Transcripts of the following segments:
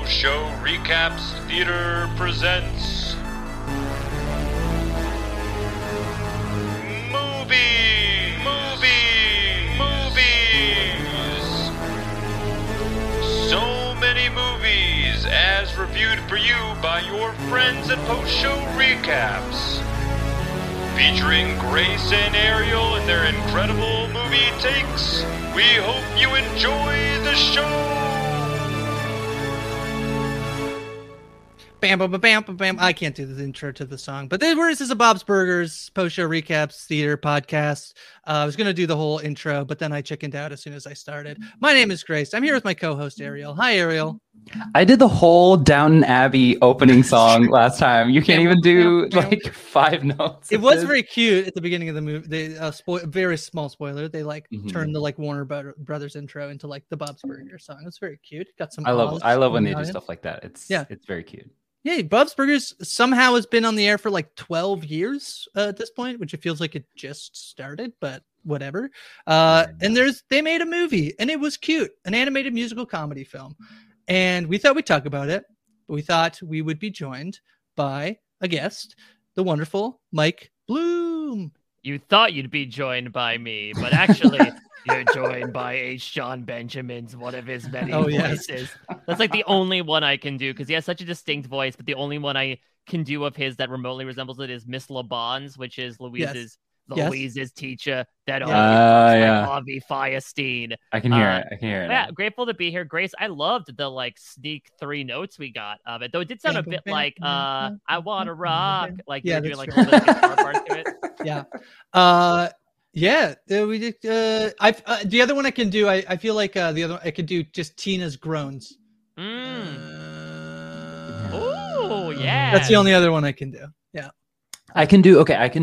Post-Show Recaps Theater presents Movies! So many movies as reviewed for you by your friends at Post-Show Recaps. Featuring Grace and Ariel and their incredible movie takes. We hope you enjoy the show! Bam, bam, bam, bam, bam, bam. I can't do the intro to the song, but this is a Bob's Burgers post-show recaps theater podcast. I was going to do the whole intro, but then I chickened out as soon as I started. My name is Grace. I'm here with my co-host, Ariel. Hi, Ariel. I did the whole Downton Abbey opening song last time. You can't even do like 5 notes. It was very cute at the beginning of the movie. They very small spoiler. They turned the Warner Brothers intro into like the Bob's Burgers song. It's very cute. Got some. I love when they do stuff like that. It's very cute. Yeah, Bob's Burgers somehow has been on the air for like 12 years at this point, which it feels like it just started, but whatever. And they made a movie, and it was cute, an animated musical comedy film. And we thought we'd talk about it. But we thought we would be joined by a guest, the wonderful Mike Bloom. You thought you'd be joined by me, but actually you're joined by H. John Benjamin's one of his many voices. Yes. That's like the only one I can do because he has such a distinct voice, but the only one I can do of his that remotely resembles it is Miss LeBon's, which is Louise's teacher that Harvey Firestein. I can hear it. Yeah, grateful to be here. Grace, I loved the like sneak 3 notes we got of it, though it did sound a bit like I wanna rock, like you're doing like a little guitar part to it. We did. The other one I can do, I feel like the other I could do just Tina's groans. Oh yeah, that's the only other one I can do. Yeah. I can do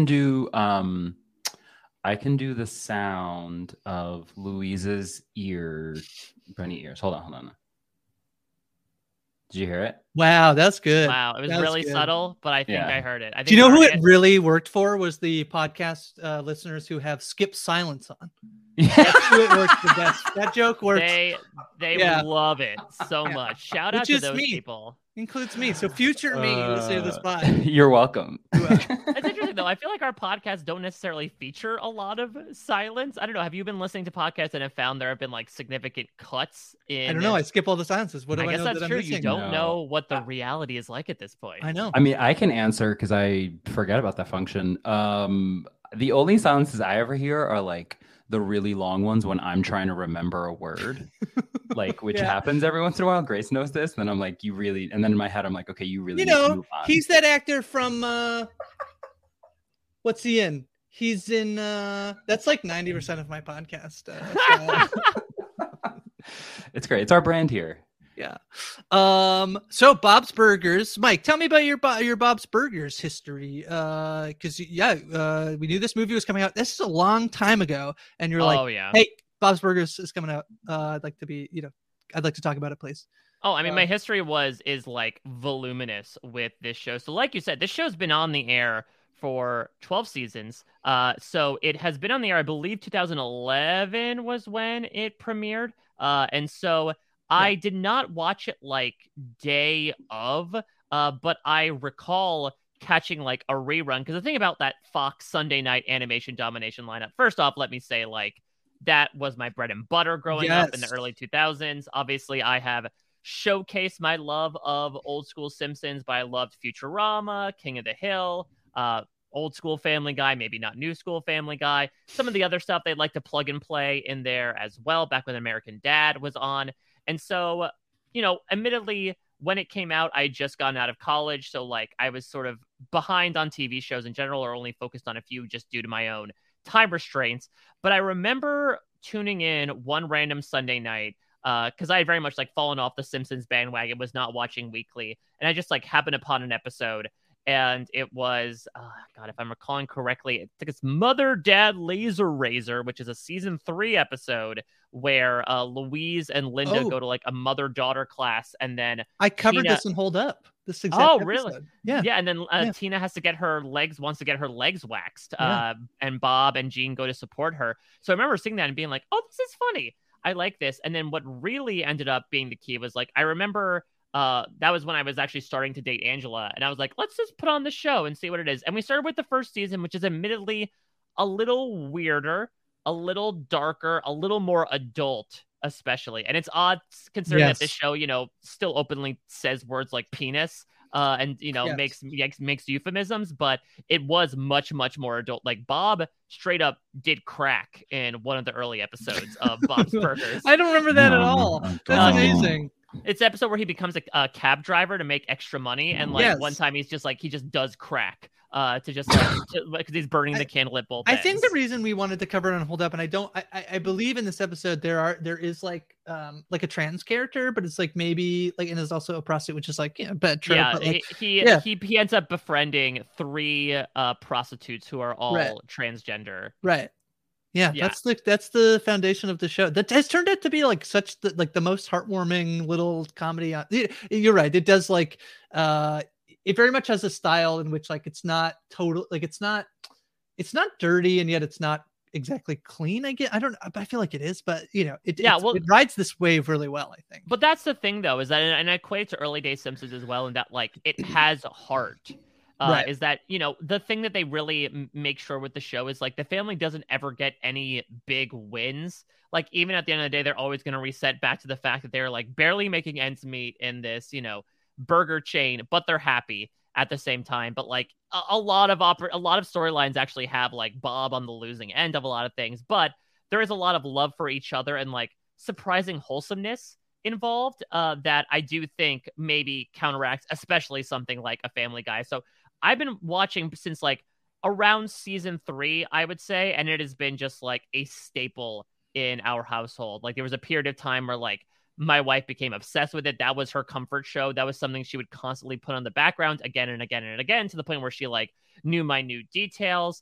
the sound of Louise's bunny ears. Hold on. Did you hear it? Wow, that's good. Wow, it was really subtle, but I think I heard it. Do you know who it really worked for? Was the podcast listeners who have skip silence on. That's who it worked the best. That joke works. They love it so much. Shout out to those people. Includes me. So future me listening to this pod. You're welcome. It's interesting though. I feel like our podcasts don't necessarily feature a lot of silence. I don't know. Have you been listening to podcasts and have found there have been like significant cuts in? I don't know. I skip all the silences. What do I guess know that's that true. I'm missing? You don't know what the reality is like at this point. I know. I mean, I can answer because I forget about that function. The only silences I ever hear are like the really long ones when I'm trying to remember a word, which happens every once in a while. Grace knows this. And then I'm like, you really, and then in my head, I'm like, okay, you really need to move on. He's that actor from, what's he in? He's in, that's like 90% of my podcast. It's great. It's our brand here. Yeah. So Bob's Burgers, Mike, tell me about your Bob's Burgers history. Because we knew this movie was coming out. This is a long time ago, and you're hey, Bob's Burgers is coming out. I'd like to talk about it, please. Oh, I mean, my history is like voluminous with this show. So, like you said, this show's been on the air for 12 seasons. So it has been on the air. I believe 2011 was when it premiered. And so. I did not watch it like day of, but I recall catching like a rerun. Because the thing about that Fox Sunday night animation domination lineup, first off, let me say like that was my bread and butter growing up in the early 2000s. Obviously, I have showcased my love of old school Simpsons, but I loved Futurama, King of the Hill, old school Family Guy, maybe not new school Family Guy. Some of the other stuff they'd like to plug and play in there as well, back when American Dad was on. And so, admittedly, when it came out, I had just gotten out of college. So, like, I was sort of behind on TV shows in general, or only focused on a few just due to my own time restraints. But I remember tuning in one random Sunday night because I had very much, like, fallen off the Simpsons bandwagon, was not watching weekly. And I just, like, happened upon an episode. And it was, if I'm recalling correctly, I think it's Mother, Dad, Laser Razor, which is a season 3 episode where Louise and Linda go to like a mother-daughter class, and then I covered this in Hold Up. This exact episode. Really? Yeah. And then Tina wants to get her legs waxed, and Bob and Gene go to support her. So I remember seeing that and being like, oh, this is funny. I like this. And then what really ended up being the key was like, I remember that was when I was actually starting to date Angela, and I was like, let's just put on the show and see what it is. And we started with the first season, which is admittedly a little weirder, a little darker, a little more adult, especially. And it's odd considering that this show, still openly says words like penis, and makes euphemisms, but it was much, much more adult. Like Bob straight up did crack in one of the early episodes of Bob's Burgers. I don't remember that at all. That's amazing. It's the episode where he becomes a cab driver to make extra money, and one time he just does crack because he's burning the candle at both ends. I think the reason we wanted to cover it on Hold Up, and I believe in this episode there is like a trans character, but it's like maybe like, and there's also a prostitute, which is like bad trope. Yeah, but like, he ends up befriending 3 prostitutes who are all transgender. Right. Yeah, that's the foundation of the show. That has turned out to be like such the most heartwarming little comedy. You're right. It does like it very much has a style in which like it's not total, like it's not dirty, and yet it's not exactly clean. I feel like it is, but it rides this wave really well, I think. But that's the thing though, is that, and I equate it to early day Simpsons as well, in that like it has a heart. Right. Is that, the thing that they really make sure with the show is like the family doesn't ever get any big wins. Like even at the end of the day, they're always going to reset back to the fact that they're like barely making ends meet in this, burger chain, but they're happy at the same time. But like a lot of storylines actually have like Bob on the losing end of a lot of things, but there is a lot of love for each other and like surprising wholesomeness involved that I do think maybe counteracts, especially something like a Family Guy. So I've been watching since like around season 3, I would say, and it has been just like a staple in our household. Like there was a period of time where like my wife became obsessed with it. That was her comfort show. That was something she would constantly put on the background again and again and again, to the point where she like knew minute details.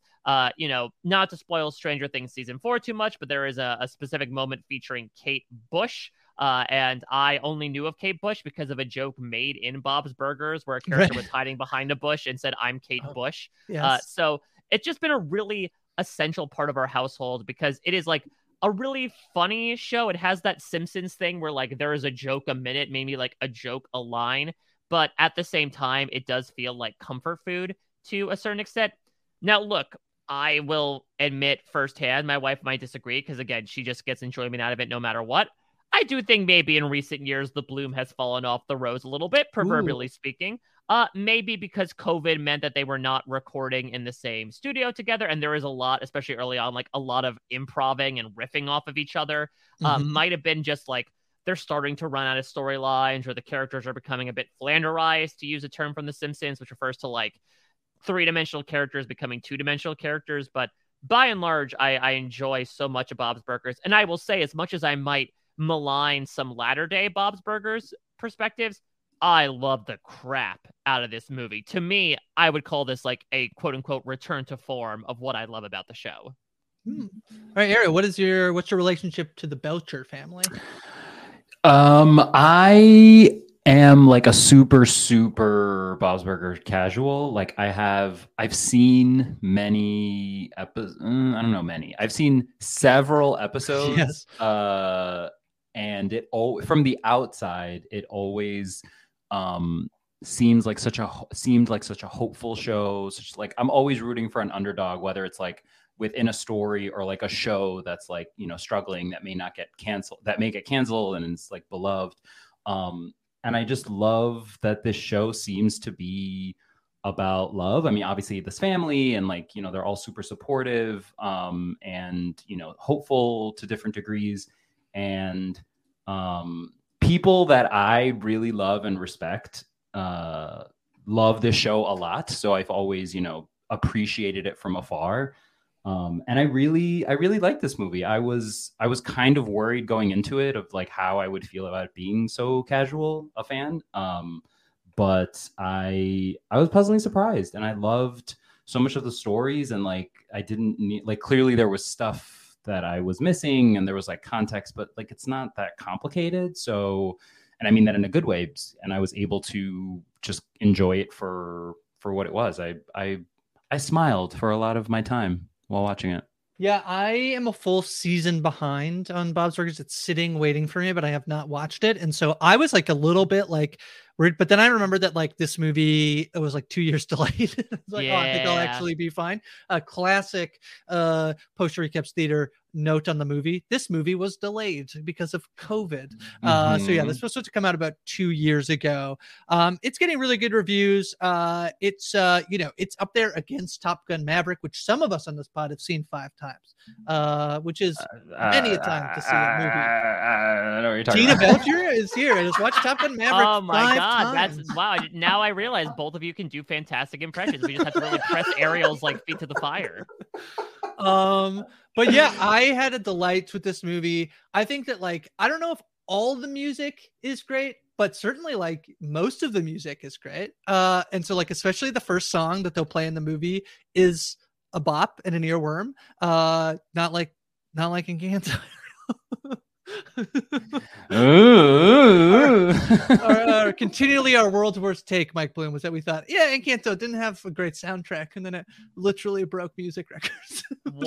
Not to spoil Stranger Things season 4 too much, but there is a specific moment featuring Kate Bush. And I only knew of Kate Bush because of a joke made in Bob's Burgers where a character was hiding behind a bush and said, "I'm Kate Bush." Yes. So it's just been a really essential part of our household because it is like a really funny show. It has that Simpsons thing where like there is a joke a minute, maybe like a joke a line, but at the same time, it does feel like comfort food to a certain extent. Now, look, I will admit firsthand, my wife might disagree because again, she just gets enjoyment out of it no matter what. I do think maybe in recent years, the bloom has fallen off the rose a little bit, proverbially speaking. Maybe because COVID meant that they were not recording in the same studio together. And there is a lot, especially early on, like a lot of improving and riffing off of each other. Might have been just like they're starting to run out of storylines, or the characters are becoming a bit flanderized, to use a term from The Simpsons, which refers to like 3-dimensional characters becoming 2-dimensional characters. But by and large, I enjoy so much of Bob's Burgers. And I will say, as much as I might malign some latter day Bob's Burgers perspectives, I love the crap out of this movie. To me, I would call this like a quote unquote return to form of what I love about the show. All right, Ariel, what's your relationship to the Belcher family? I am like a super Bob's Burgers casual. Like I've seen many episodes. I don't know many. I've seen several episodes. Yes. And from the outside, it always seemed like such a hopeful show. Like I'm always rooting for an underdog, whether it's like within a story or like a show that's like, struggling, that may not get canceled, that may get canceled and it's like beloved. And I just love that this show seems to be about love. I mean, obviously this family and like, they're all super supportive and, hopeful to different degrees. And people that I really love and respect love this show a lot. So I've always, appreciated it from afar. And I really like this movie. I was kind of worried going into it of like how I would feel about it being so casual a fan. But I was pleasantly surprised, and I loved so much of the stories. And like I didn't need, like, clearly there was stuff that I was missing and there was like context, but like it's not that complicated. So, and I mean that in a good way. And I was able to just enjoy it for what it was. I smiled for a lot of my time while watching it. Yeah, I am a full season behind on Bob's Burgers. It's sitting waiting for me, but I have not watched it. And so I was like a little bit like worried, but then I remembered that like this movie, it was like 2 years delayed. It's like, oh, I think I'll actually be fine. A classic post recaps theater note on the movie. This movie was delayed because of COVID. So yeah, this was supposed to come out about 2 years ago. It's getting really good reviews. It's it's up there against Top Gun Maverick, which some of us on this pod have seen 5 times, which is many a time to see a movie. I know what you're talking Tina about. Belcher is here. I just watched Top Gun Maverick. Oh my God, times. that's wow! Now I realize both of you can do fantastic impressions. We just have to really press Ariel's like feet to the fire. But yeah, I had a delight with this movie. I think that like I don't know if all the music is great, but certainly like most of the music is great. And so like especially the first song that they'll play in the movie is a bop and an earworm. Not like Encanto. Our continually our world's worst take, Mike Bloom, was that we thought, yeah, Encanto didn't have a great soundtrack, and then it literally broke music records.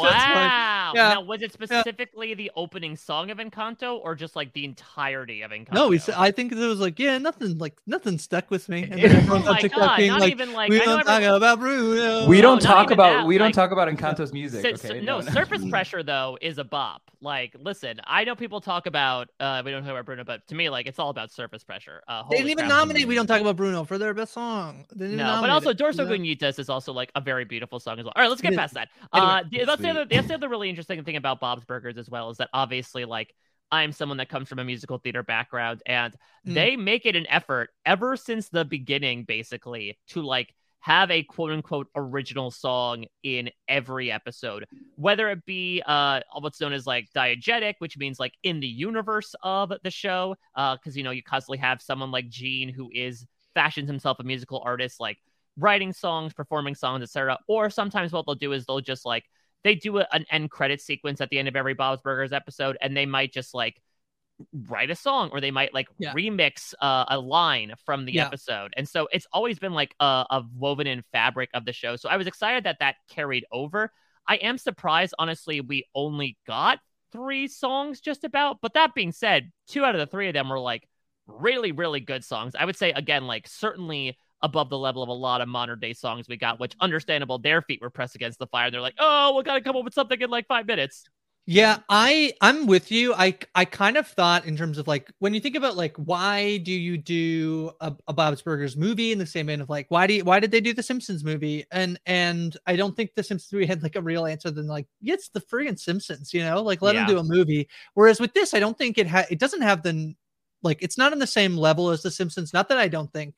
Wow. Yeah. Now, was it specifically the opening song of Encanto, or just like the entirety of Encanto? No, I think it was like, yeah, nothing stuck with me. And oh my God, not like, even like we I know don't talk about Bruno. We don't not talk even about that, we don't like- talk about Encanto's music. Okay, No, Surface Pressure though is a bop. Like, listen, I know people talk about we don't talk about Bruno, but to me, like, it's all about Surface Pressure. They didn't even nominate We Don't Talk About Bruno for their best song. No, but also Dorso Gunitas is also like a very beautiful song as well. All right, let's get past that. That's the other really interesting thing about Bob's Burgers as well, is that obviously like I'm someone that comes from a musical theater background, and they make it an effort ever since the beginning, basically, to like have a quote unquote original song in every episode, whether it be what's known as like diegetic, which means like in the universe of the show. Because you constantly have someone like Gene who fashions himself a musical artist, like writing songs, performing songs, etc. Or sometimes what they'll do is they'll just like they do an end credit sequence at the end of every Bob's Burgers episode, and they might just like write a song, or they might like remix a line from the episode. And so it's always been like a woven in fabric of the show. So I was excited that carried over. I am surprised, honestly, we only got 3 songs just about. But that being said, 2 out of the 3 of them were like really, really good songs. I would say, again, like certainly above the level of a lot of modern day songs we got, which understandable, their feet were pressed against the fire. They're like, oh, we got to come up with something in like 5 minutes. Yeah, I'm with you. I kind of thought in terms of like when you think about like why do you do a Bob's Burgers movie in the same vein of like why did they do the Simpsons movie? And I don't think the Simpsons movie had like a real answer than like it's the friggin' Simpsons, like let them do a movie. Whereas with this, I don't think it doesn't have the like it's not on the same level as the Simpsons. Not that I don't think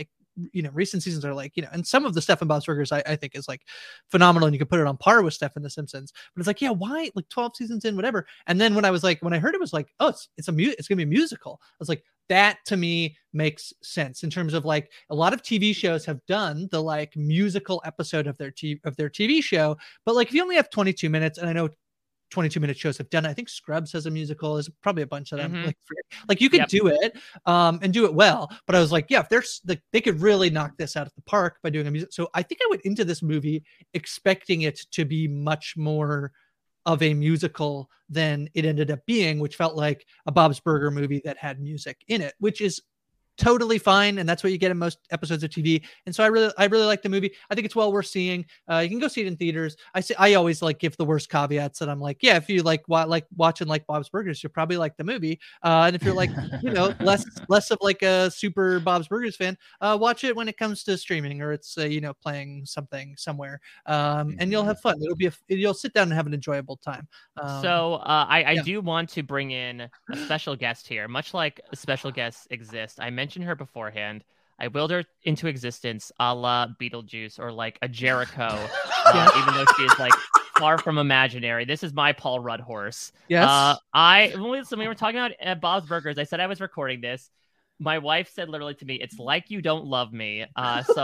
recent seasons are like, and some of the stuff in Bob's Burgers I think is like phenomenal, and you can put it on par with stuff in The Simpsons. But it's like, yeah, why like 12 seasons in, whatever. And then when I heard it was like, oh, it's gonna be a musical. I was like, that to me makes sense in terms of like a lot of TV shows have done the like musical episode of their TV show, but like if you only have 22 minutes, and I know 22-minute shows have done it. I think Scrubs has a musical. There's probably a bunch of them. Like you could do it and do it well. But I was like, yeah, if there's like they could really knock this out of the park by doing a music. So I think I went into this movie expecting it to be much more of a musical than it ended up being, which felt like a Bob's Burger movie that had music in it, which is totally fine, and that's what you get in most episodes of TV. And so I really like the movie. I think it's well worth seeing. You can go see it in theaters. I always like give the worst caveats that I'm like, yeah, if you like watching like Bob's Burgers, you'll probably like the movie. And if you're like, less of like a super Bob's Burgers fan, watch it when it comes to streaming or it's playing something somewhere. And you'll have fun. You'll sit down and have an enjoyable time. I do want to bring in a special guest here, much like special guests exist. I mentioned her beforehand. I willed her into existence a la Beetlejuice or like a Jericho, even though she is like far from imaginary. This is my Paul Rudd horse. Yes. When we were talking about Bob's Burgers, I said I was recording this. My wife said literally to me, "It's like you don't love me."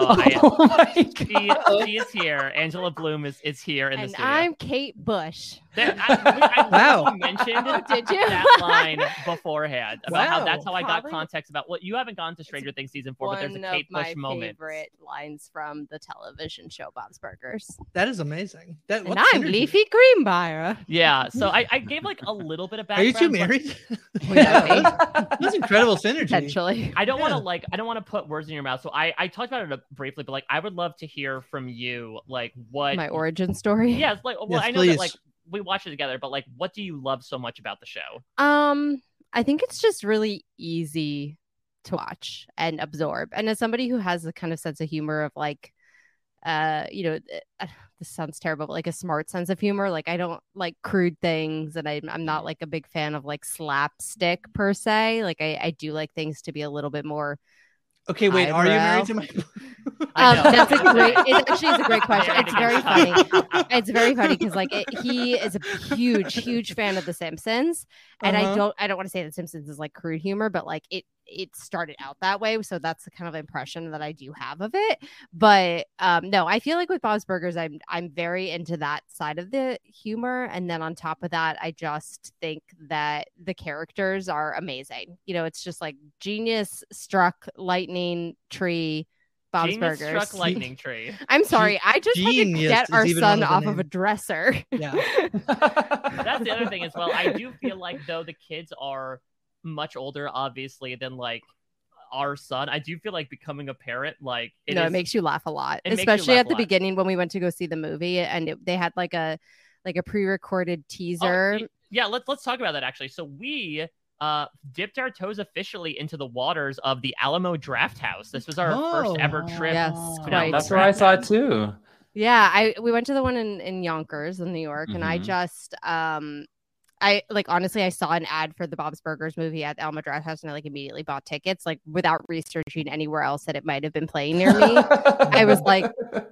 She is here. Angela Bloom is here in the studio. I'm Kate Bush. Wow. mentioned Did you? that line beforehand about how Wow. that's how I got Probably- context about what you haven't gone to Stranger Things season 4, but there's a One Kate of my Bush moment. favorite lines from the television show Bob's Burgers. That is amazing. And What I'm synergy? Leafy Greenbrier. Yeah, so I gave like a little bit of Are you background. two but married? Yeah. That's incredible synergy. Potentially. I don't want Yeah. to I don't want to put words in your mouth. So I talked about it briefly, but like I would love to hear from you, like what. My origin story. Yes, like well, Yes, I know please. that like we watched it together, but like, what do you love so much about the show? I think it's just really easy to watch and absorb. And as somebody who has a kind of sense of humor of like, this sounds terrible, but like a smart sense of humor. Like I don't like crude things, and I'm not like a big fan of like slapstick per se. Like I do like things to be a little bit more. Okay, wait. Are you married to my? I know. That's a great. It actually is a great question. It's very funny. funny. It's very funny because like he is a huge fan of The Simpsons, and Uh-huh. I don't want to say The Simpsons is like crude humor, but like it started out that way, so that's the kind of impression that I do have of it. But no, I feel like with Bob's Burgers, I'm very into that side of the humor, and then on top of that, I just think that the characters are amazing. You know, it's just like genius struck lightning tree. Bob's Genius Burgers. struck lightning tree. I'm sorry. I just had to Genius get is our even son one of the off of a names. dresser. Yeah. That's the other thing as well. I do feel like though the kids are much older, obviously, than like our son. I do feel like becoming a parent, like It makes you laugh a lot, It makes you especially laugh at a the lot. beginning when we went to go see the movie, and they had like a pre-recorded teaser. Yeah, let's talk about that actually. So we dipped our toes officially into the waters of the Alamo Draft House. This was our first ever trip. Yes, to an quite. Alamo That's where I Draft saw it House. too. Yeah, we went to the one in Yonkers in New York, and I Mhm. just I like honestly I saw an ad for the Bob's Burgers movie at Alamo Draft House, and I like immediately bought tickets, like without researching anywhere else that it might have been playing near me. I was like,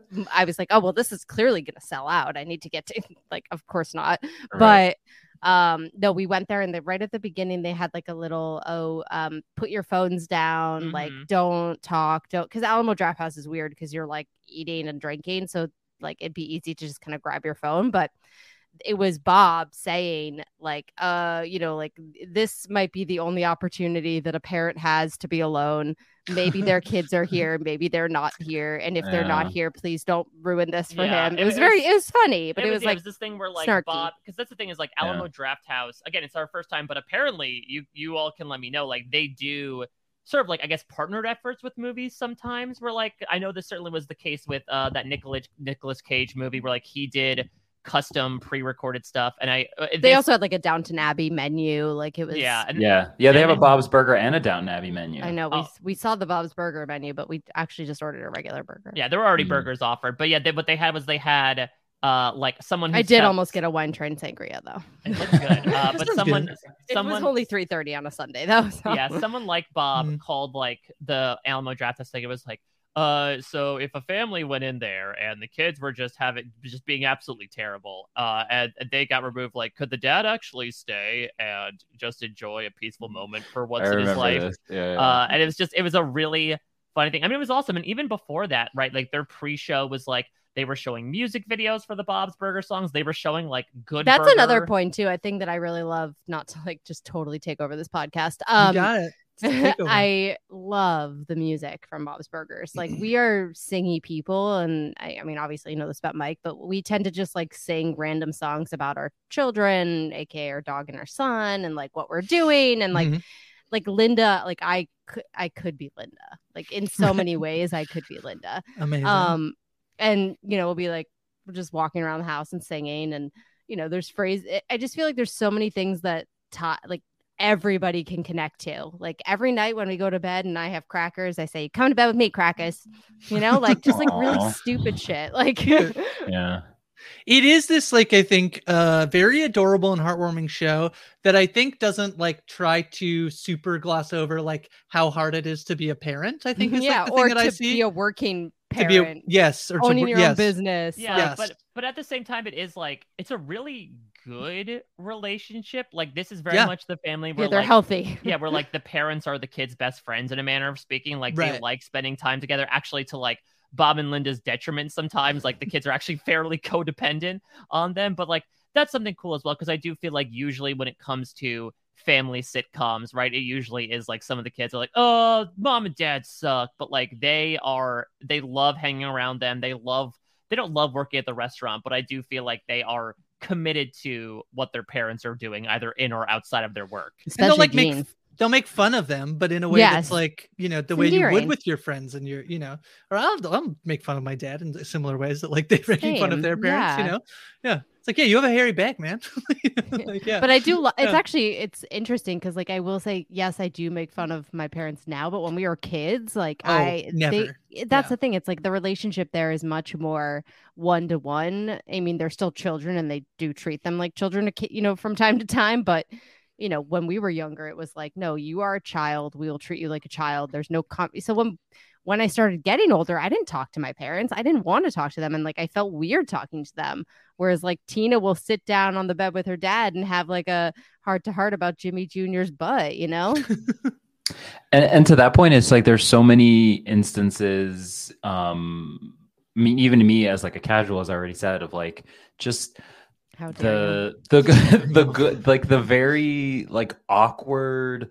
oh well, this is clearly gonna sell out. I need to get to like, of course not. Right. But no, we went there, and right at the beginning they had like a little put your phones down, like Mhm. don't talk, don't, because Alamo Draft House is weird because you're like eating and drinking, so like it'd be easy to just kind of grab your phone, but it was Bob saying like like this might be the only opportunity that a parent has to be alone. Maybe their kids are here, maybe they're not here, and if they're not Yeah. here, please don't ruin this for Yeah, him. it It was was- funny, but it was it like was this thing where like snarky. Bob, because that's the thing is like Alamo Draft House. Again, it's our first time, but apparently you all can let me know. Like they do sort of like I guess partnered efforts with movies sometimes. Where like I know this certainly was the case with that Nicolas Cage movie where like he did custom pre-recorded stuff, and they also had like a Downton Abbey menu, like it was and Yeah. They have a and- Bob's Burger and a Downton Abbey menu. I know Oh. we saw the Bob's Burger menu, but we actually just ordered a regular burger. Yeah, there were already Mhm. burgers offered, but yeah, what they had was they had like someone. Who I did almost get a wine train sangria though. It looked good, but Sounds someone, good. It someone was only 3:30 on a Sunday though. So. yeah, someone like Bob Mm. called like the Alamo Draft House thing. It was like, so if a family went in there and the kids were just being absolutely terrible, and they got removed, like, could the dad actually stay and just enjoy a peaceful moment for once I in his remember life? this. Yeah. And it was a really funny thing. I mean, it was awesome. And even before that, right? Like their pre-show was like they were showing music videos for the Bob's Burger songs. They were showing like Good That's Burger. another point too. I think that I really love, not to like just totally take over this podcast. You got it. Take over. I love the music from Bob's Burgers. Like we are singy people, and I mean, obviously you know this about Mike, but we tend to just like sing random songs about our children, aka our dog and our son, and like what we're doing, and Mhm. like Linda, like I could be Linda, like in so many ways I could be Linda. Amazing. And you know, we'll be like we're just walking around the house and singing, and you know, there's I just feel like there's so many things that like everybody can connect to. Like every night when we go to bed and I have crackers, I say, "Come to bed with me, crackers." You know, like just like really Aw. stupid shit. Like Yeah. It is this, like, I think, very adorable and heartwarming show that I think doesn't like try to super gloss over like how hard it is to be a parent. I think is yeah, like the or thing that I to see. be a working To be parent, yes, or to owning your yes. own business. Yeah, Yes. but at the same time, it is like it's a really good relationship. Like this is very Yeah. much the family Yeah, where they're like, healthy. yeah, where like the parents are the kids' best friends in a manner of speaking. Like they Right. like spending time together, actually to like Bob and Linda's detriment sometimes. Like the kids are actually fairly codependent on them, but like that's something cool as well, because I do feel like usually when it comes to family sitcoms, right, it usually is like some of the kids are like, oh, mom and dad suck, but like they love hanging around them. They don't love working at the restaurant, but I do feel like they are committed to what their parents are doing, either in or outside of their work. And they'll Especially like Gene. they'll make fun of them, but in a way Yes. that's like, you know, the It's way you would endearing. with your friends and your, you know, or I'll make fun of my dad in similar ways that like they're making fun of Same, their parents, you yeah. know? Yeah. It's like, yeah, you have a hairy back, man. Like, yeah. But I do. It's Yeah. actually it's interesting because like I will say yes, I do make fun of my parents now, but when we were kids, like never. that's Yeah. the thing. It's like the relationship there is much more 1-to-1. I mean, they're still children, and they do treat them like children, you know, from time to time. But you know, when we were younger, it was like, no, you are a child. We will treat you like a child. There's no so when I started getting older, I didn't talk to my parents. I didn't want to talk to them. And like, I felt weird talking to them. Whereas like Tina will sit down on the bed with her dad and have like a heart to heart about Jimmy Jr.'s butt, you know? And to that point, it's like there's so many instances. I mean, even to me as like a casual, as I already said, of like just How dare you? the good, like the very like awkward,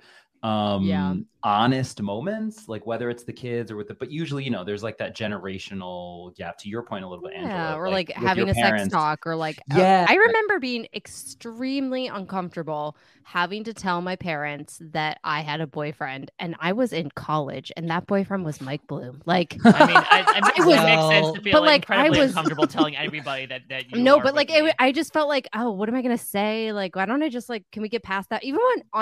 Yeah. honest moments, like whether it's the kids or but usually, you know, there's like that generational gap, to your point a little bit, Yeah, Angela, or like with having your a sex parents. talk, or like Yeah. I remember being extremely uncomfortable having to tell my parents that I had a boyfriend, and I was in college, and that boyfriend was Mike Bloom. Like, I mean, it was- makes sense to feel but, like, incredibly I was- uncomfortable telling everybody that you no, are but like with me. I just felt like, oh, what am I gonna say? Like, why don't I just like, can we get past that?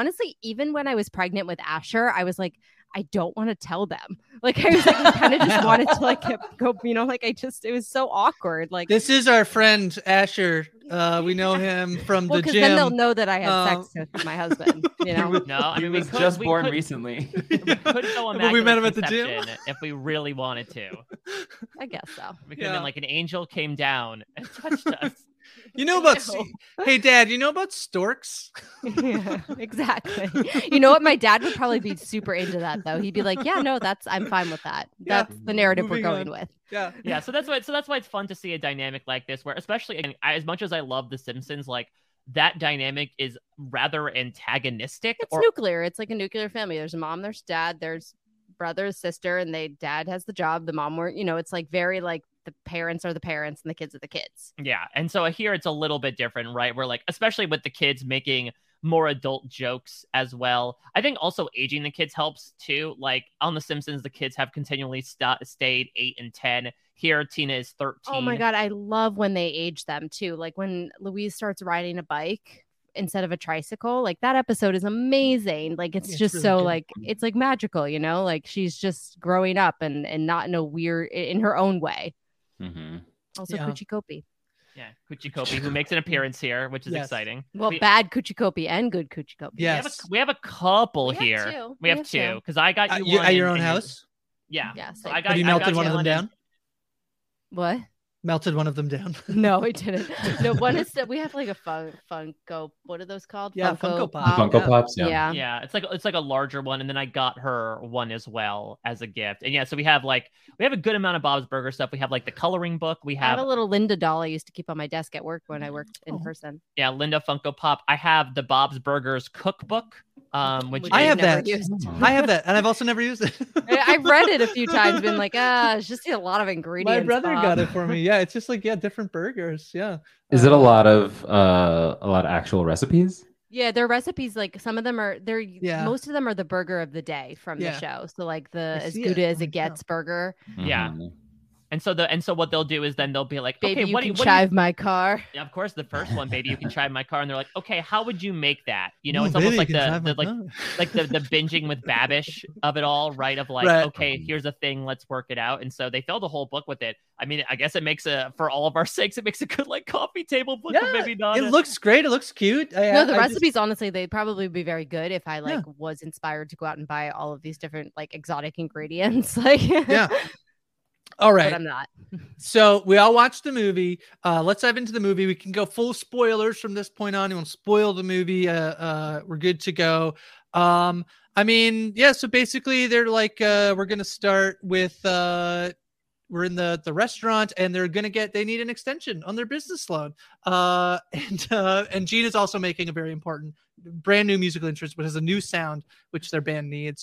Even when I was pregnant with Asher, I was like, I don't want to tell them. Like, I was like, kind of just wanted to like go, you know, like it was so awkward. Like, This is our friend Asher. We know him from well, the because gym. then they'll know that I had Um, sex with my husband. You know, No, I He mean, we was could, just we born could, recently. we could go But we met him immaculate at the gym. conception if we really wanted to. I guess so. We could have Yeah. been like an angel came down and touched us. You know about No. Hey Dad, you know about storks? Yeah, exactly. You know what? My dad would probably be super into that, though. He'd be like, "Yeah, no, I'm fine with that. Yeah. That's the narrative we're Moving going on. with." Yeah. Yeah, so that's why it's fun to see a dynamic like this, where especially again, as much as I love The Simpsons, like that dynamic is rather antagonistic. It's nuclear. It's like a nuclear family. There's a mom, there's dad, there's brother, sister, and dad has the job. The mom work. You know, it's like very like the parents are the parents and the kids are the kids. Yeah, and so here it's a little bit different, right? Where like, especially with the kids making more adult jokes as well. I think also aging the kids helps too. Like on The Simpsons, the kids have continually stayed 8 and 10. Here, Tina is 13. Oh my god, I love when they age them too. Like when Louise starts riding a bike instead of a tricycle. Like that episode is amazing. Like it's Yeah, it's just really so good. like it's like magical, you know? Like she's just growing up and not in a weird in her own way. Mm-hmm. Also Yeah. Coochie Kopi. Yeah, Coochie Kopi, who makes an appearance here, which is Yes. exciting. Well, we, bad Coochie Kopi and good Coochie Kopi. Yes. we have a couple We have here. two. We have two because I got you, You, one at your and- own and house? Yeah. Yeah, So same. I got. Have you I got melted one of them one down? What? Melted one of them down. No, I didn't. No, one is that we have like a Funko. What are those called? Yeah, Funko Pop. Funko yeah. Pops, yeah. Yeah. Yeah, it's like a larger one, and then I got her one as well as a gift. And yeah, so we have a good amount of Bob's Burger stuff. We have like the coloring book. We I have have a little Linda doll I used to keep on my desk at work when I worked in Oh. person. yeah, Linda Funko Pop. I have the Bob's Burgers cookbook, which Which I I've have never that. used. I have that, and I've also never used it. I've read it a few times, been like, it's just a lot of ingredients. My brother Bob. got it for me. Yeah, it's just like different burgers. Yeah. Is it a lot of actual recipes? Yeah, their recipes, like some of them are Yeah. most of them are the burger of the day from Yeah. the show. So like the I as see good it as on it the gets burger. Yeah. Mhm. and so what they'll do is then they'll be like, Baby, okay, you what do can you, chive my car. Yeah, of course, the first one, baby, you can try my car, and they're like, okay, how would you make that? You know, Ooh, it's almost baby, like you can drive the my like car. like the binging with Babish of it all, right? Of like, Right. okay, here's a thing, let's work it out. And so they filled the whole book with it. I mean, I guess it makes for all of our sakes, it makes a good like coffee table book, but maybe not. It looks great. It looks cute. No, the I just- recipes, honestly, they'd probably be very good if I like Yeah. was inspired to go out and buy all of these different like exotic ingredients. Like Yeah. All but right. I'm not. So we all watched the movie. Let's dive into the movie. We can go full spoilers from this point on. You won't spoil the movie. We're good to go. I mean, yeah. So basically, they're like, we're gonna start with we're in the restaurant, and they need an extension on their business loan. And Gene is also making a very important brand new musical instrument, which has a new sound which their band needs.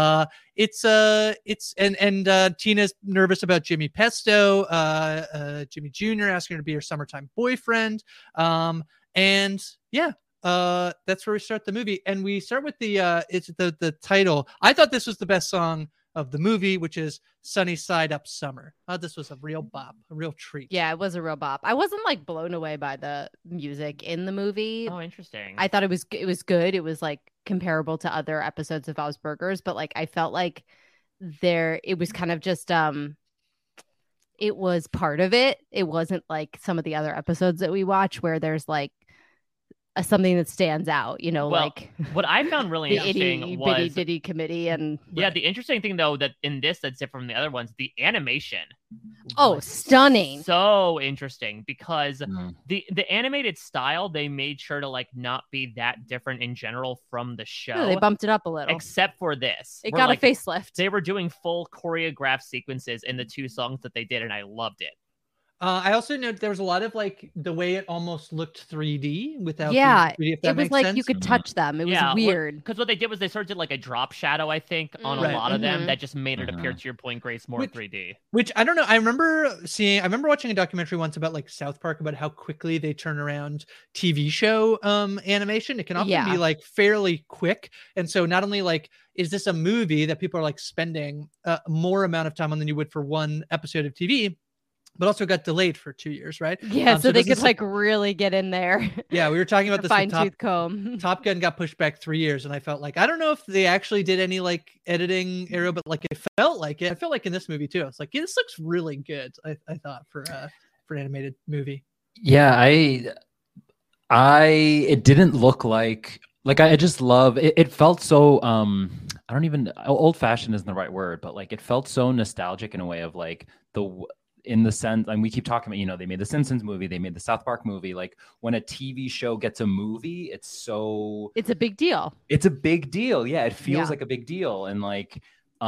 Tina's nervous about Jimmy Pesto, Jimmy Jr. asking her to be her summertime boyfriend. That's where we start the movie, and we start with the title. I thought this was the best song of the movie, which is Sunny Side Up Summer. This was a real bop, a real treat. Yeah, it was a real bop. I wasn't like blown away by the music in the movie. Oh, interesting. I thought it was good. It was like comparable to other episodes of Bob's Burgers, but like I felt like it was kind of just it was part of it. It wasn't like some of the other episodes that we watch where there's like something that stands out, like what I found really interesting was Bitty Ditty Committee. And the interesting thing though, that in this that's different from the other ones, the animation. Oh, stunning. So interesting, because the animated style, they made sure to like not be that different in general from the show. Yeah, they bumped it up a little. Except for this. It got a facelift. They were doing full choreographed sequences in the 2 songs that they did, and I loved it. I also noted there was a lot of like the way it almost looked 3D without 3D, if that it was makes like sense. You could touch them. It was weird. Because what they did was they sort of did like a drop shadow, I think, on a lot of them that just made it appear, to your point, Grace, more 3D. Which I don't know. I remember watching a documentary once about like South Park about how quickly they turn around TV show animation. It can often be like fairly quick. And so not only like is this a movie that people are like spending more amount of time on than you would for one episode of TV, but also got delayed for 2 years, right? Yeah, so they could like really get in there. Yeah, we were talking about this. Fine-tooth comb. Top Gun got pushed back 3 years, and I felt like I don't know if they actually did any like editing area, but like it felt like it. I felt like in this movie too. I was like, yeah, this looks really good. I thought for an animated movie. Yeah, it didn't look like I just love it. It felt so I don't even old fashioned isn't the right word, but like it felt so nostalgic in a way of like in the sense, and we keep talking about, they made the Simpsons movie, they made the South Park movie. Like when a TV show gets a movie, it's a big deal. It's a big deal. Yeah. It feels like a big deal. And like,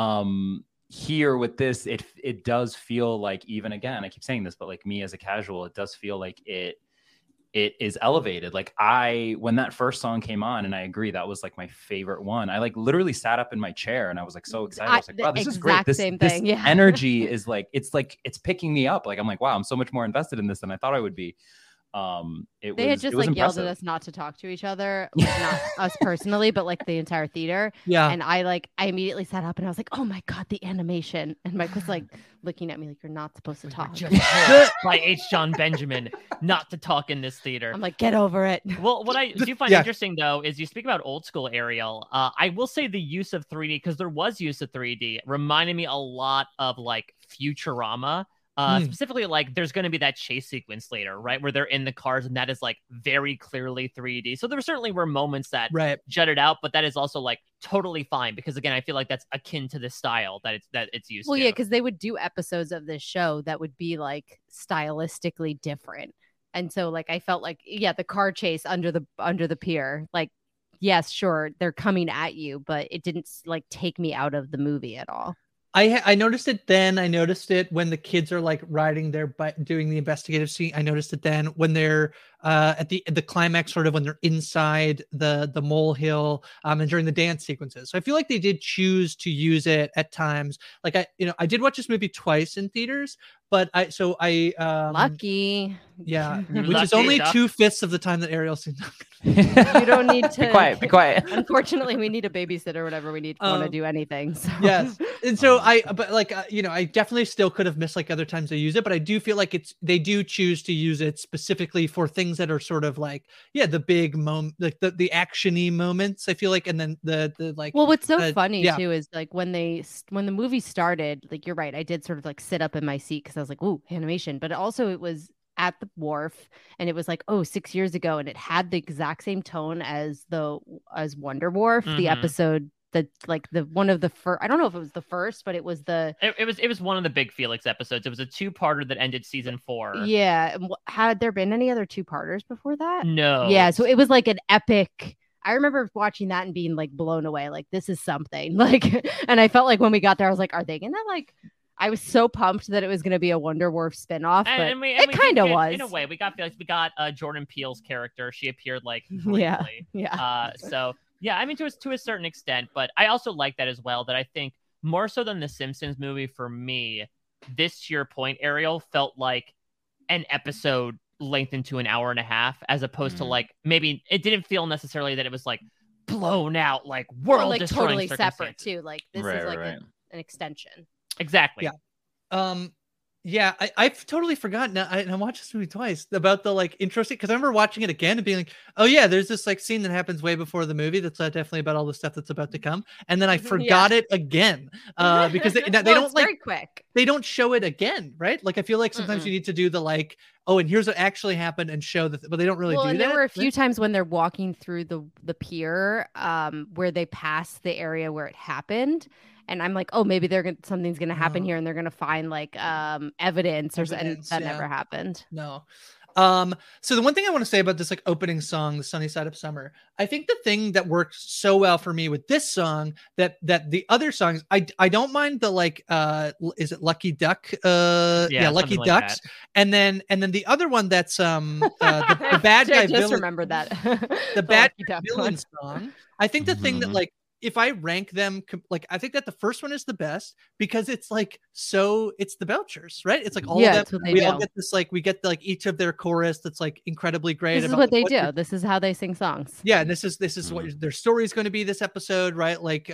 here with this, it does feel like, even again, I keep saying this, but like me as a casual, it does feel like it is elevated. Like when that first song came on, and I agree, that was like my favorite one. I like literally sat up in my chair and I was like so excited. I was like, wow, this is great. This energy is like, it's picking me up. Like, I'm like, wow, I'm so much more invested in this than I thought I would be. They had just like yelled at us not to talk to each other, like, not us personally, but like the entire theater. Yeah. And I immediately sat up and I was like, oh my God, the animation. And Mike was like looking at me like, you're not supposed to talk. By H. John Benjamin, not to talk in this theater. I'm like, get over it. Well, what I do find interesting though is you speak about old school Ariel. I will say the use of 3D, because there was use of 3D, reminded me a lot of like Futurama. Specifically, like there's going to be that chase sequence later, right, where they're in the cars, and that is like very clearly 3D. So there certainly were moments that jutted out, but that is also like totally fine, because again, I feel like that's akin to the style that it's used to. Well, yeah, because they would do episodes of this show that would be like stylistically different, and so like I felt like the car chase under the pier, like yes, sure, they're coming at you, but it didn't like take me out of the movie at all. I noticed it then. I noticed it when the kids are like riding their bike, doing the investigative scene. I noticed it then when they're at the climax, sort of when they're inside the molehill, and during the dance sequences. So I feel like they did choose to use it at times. Like I did watch this movie twice in theaters, but lucky. Yeah, which is only 2/5 of the time that Ariel's seen. You don't need to be quiet. Unfortunately, we need a babysitter whenever we want to do anything. So. Yes, and so I definitely still could have missed like other times they use it, but I do feel like they do choose to use it specifically for things that are sort of like the big moment, like the action-y moments. I feel like, and then the like. Well, what's so funny too is like when the movie started, like you're right, I did sort of like sit up in my seat because I was like, ooh, animation, but also it was at the wharf, and it was like 6 years ago, and it had the exact same tone as Wonder Wharf, the episode that like the one of the first. I don't know if it was the first, but it was it was one of the big Felix episodes. It was a 2-parter that ended season 4. Yeah, had there been any other 2-parters before that? No. Yeah, so it was like an epic. I remember watching that and being like blown away, like this is something. Like, and I felt like when we got there, I was like, are they gonna like? I was so pumped that it was going to be a Wonder Dwarf spinoff, but it we kind of did get- was. in a way. We got Jordan Peele's character. She appeared like Yeah, briefly. yeah. So yeah, I mean to a certain extent, but I also like that as well. That I think more so than the Simpsons movie for me, this to your point, Ariel, felt like an episode lengthened to an hour and a half, as opposed to like maybe it didn't feel necessarily that it was like blown out like world Or like destroying totally separate circumstances. too. Like this Right, is like right. an extension. Exactly. Yeah. Yeah, I've totally forgotten. I watched this movie twice about the like intro scene because I remember watching it again and being like, "Oh yeah, there's this like scene that happens way before the movie that's definitely about all the stuff that's about to come." And then I forgot it again because they Well, don't it's like very quick. they don't show it again, right? Like I feel like sometimes you need to do the like, oh, and here's what actually happened and show that, but they don't really do And that. there were a few times when they're walking through the pier, where they pass the area where it happened. And I'm like, oh, maybe something's gonna happen here, and they're gonna find like evidence, and that never happened. No. So the one thing I want to say about this like opening song, "The Sunny Side of Summer," I think the thing that worked so well for me with this song that the other songs, I don't mind the like is it Lucky Duck? Lucky like Ducks. that. And then the other one that's the bad guy I just villain, remembered that. the bad Lucky Duck villain one. song. I think the thing that like if I rank them, like I think that the first one is the best because it's like it's the Belchers, right? It's like all of them. It's what they We do. all get this like we get like each of their chorus that's like incredibly great. This is about what they they're- do. This is how they sing songs. Yeah, and this is what their story is going to be this episode, right? Like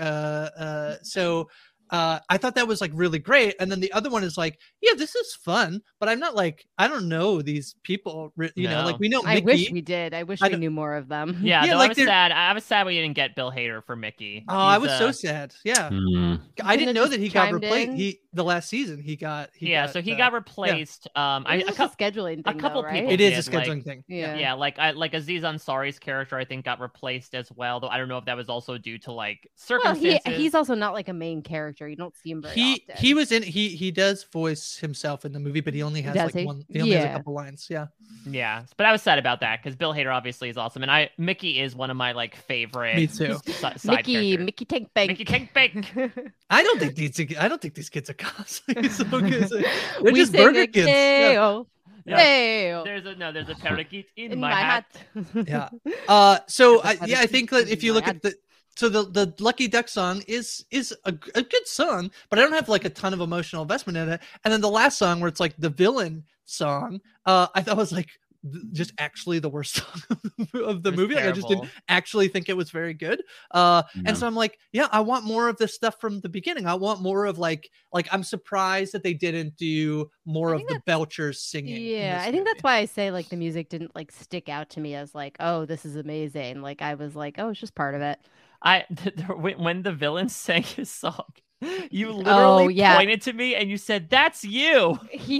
so I thought that was like really great. And then the other one is like, yeah, this is fun, but I'm not like, I don't know these people, you know, like we know Mickey. I wish we did. I wish we knew more of them. Yeah, Yeah, though like I was sad. I was sad we didn't get Bill Hader for Mickey. Oh, I He's, was so sad. Yeah. Mm. I didn't Couldn't know have that he just got chimed replaced. in? The last season he got So he got replaced. It's just a scheduling thing, a couple though, people right? It is a did, scheduling like- thing. Yeah. like Aziz Ansari's character I think got replaced as well, though I don't know if that was also due to like Well, circumstances. he's also not like a main character. You don't see him very often. He was in he does voice himself in the movie, but he only has Does like he? one. He only has a Yeah. couple lines. Yeah. Yeah, but I was sad about that because Bill Hader obviously is awesome, and Mickey is one of my like favorite. Me too. Side Mickey characters. Tank Bank. Mickey Tank Bank. I don't think these kids are costly. So good. They're We just sing burger a kids. Yeah. K-O, Yeah. K-O There's a parakeet in, in my hat. Yeah. There's So a I think that if you look at ad. the Lucky Duck song is a good song, but I don't have like a ton of emotional investment in it. And then the last song where it's like the villain song, I thought was like just actually the worst song of the It was movie. Like I just didn't terrible. actually think it was very good. And so I'm like, yeah, I want more of this stuff from the beginning. I want more of like I'm surprised that they didn't do more I of think the Belchers singing. in Yeah, this I think that's movie. why I say like the music didn't like stick out to me as like, oh, this is amazing. Like I was like, oh, it's just part of it. When the villain sang his song, you literally yeah. pointed to me and you said, "That's you." He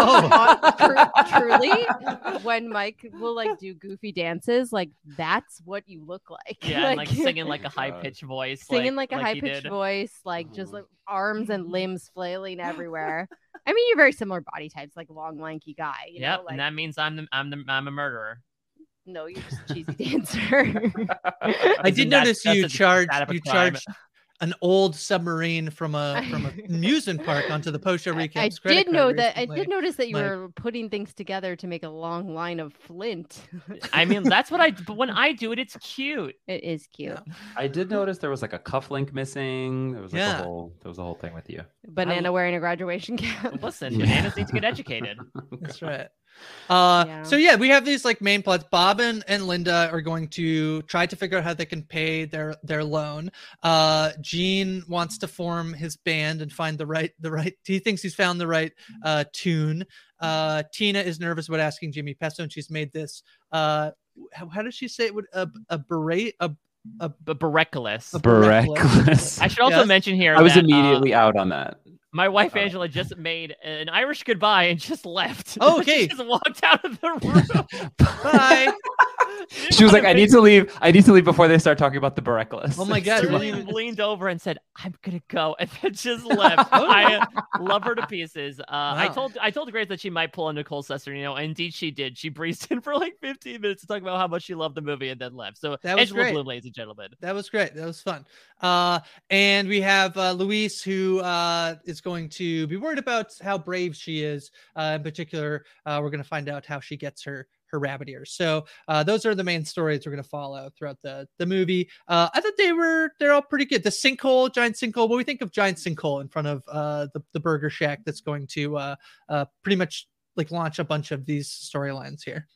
Oh. truly, when Mike will like do goofy dances, like that's what you look like. Yeah, and, like singing like a high pitched voice, singing like a he high pitched did. voice, like just like arms and limbs flailing everywhere. I mean, you're very similar body types, like long, lanky guy. You Yep, know, like and that means I'm a murderer. no, you're just a cheesy dancer. I did Isn't that- notice that's you a bad of a crime. charged an old submarine from a amusement park onto the post show I recaps. did know that. I recently. did notice that you Like- were putting things together to make a long line of flint. I mean, that's what I. But when I do it, it's cute. It is cute. I did notice there was like a cufflink missing. There was like Yeah. there was a whole thing with you. Banana wearing a graduation cap. Listen, bananas need to get educated. That's right. Yeah. So yeah, we have these like main plots. Bob and Linda are going to try to figure out how they can pay their loan. Gene wants to form his band and find the right. He thinks he's found the right tune. Tina is nervous about asking Jimmy Pesto, and she's made this. How does she say it? Would a beret But Bereckless. Reckless. I should also Yes. mention here. I was that, immediately out on that. my wife Angela just made an Irish goodbye and just left. Oh, okay. She just walked out of the room. Bye. She was like, I need to leave. I need to leave before they start talking about the Bereckless. Oh my God, It's too really? much. leaned over and said, "I'm gonna go," and then just left. Oh. I love her to pieces. I Wow. told Grace that she might pull a Nicole Cesternino, and indeed she did. She breezed in for like 15 minutes to talk about how much she loved the movie and then left. So That was Angela great. Bloom, ladies and gentlemen. That was great. That was fun. And we have Luis, who is going to be worried about how brave she is. In particular, we're going to find out how she gets her rabbit ears. So those are the main stories we're going to follow throughout the movie. I thought they're all pretty good. The sinkhole, giant sinkhole. What do we think of giant sinkhole in front of the Burger Shack that's going to pretty much like launch a bunch of these storylines here?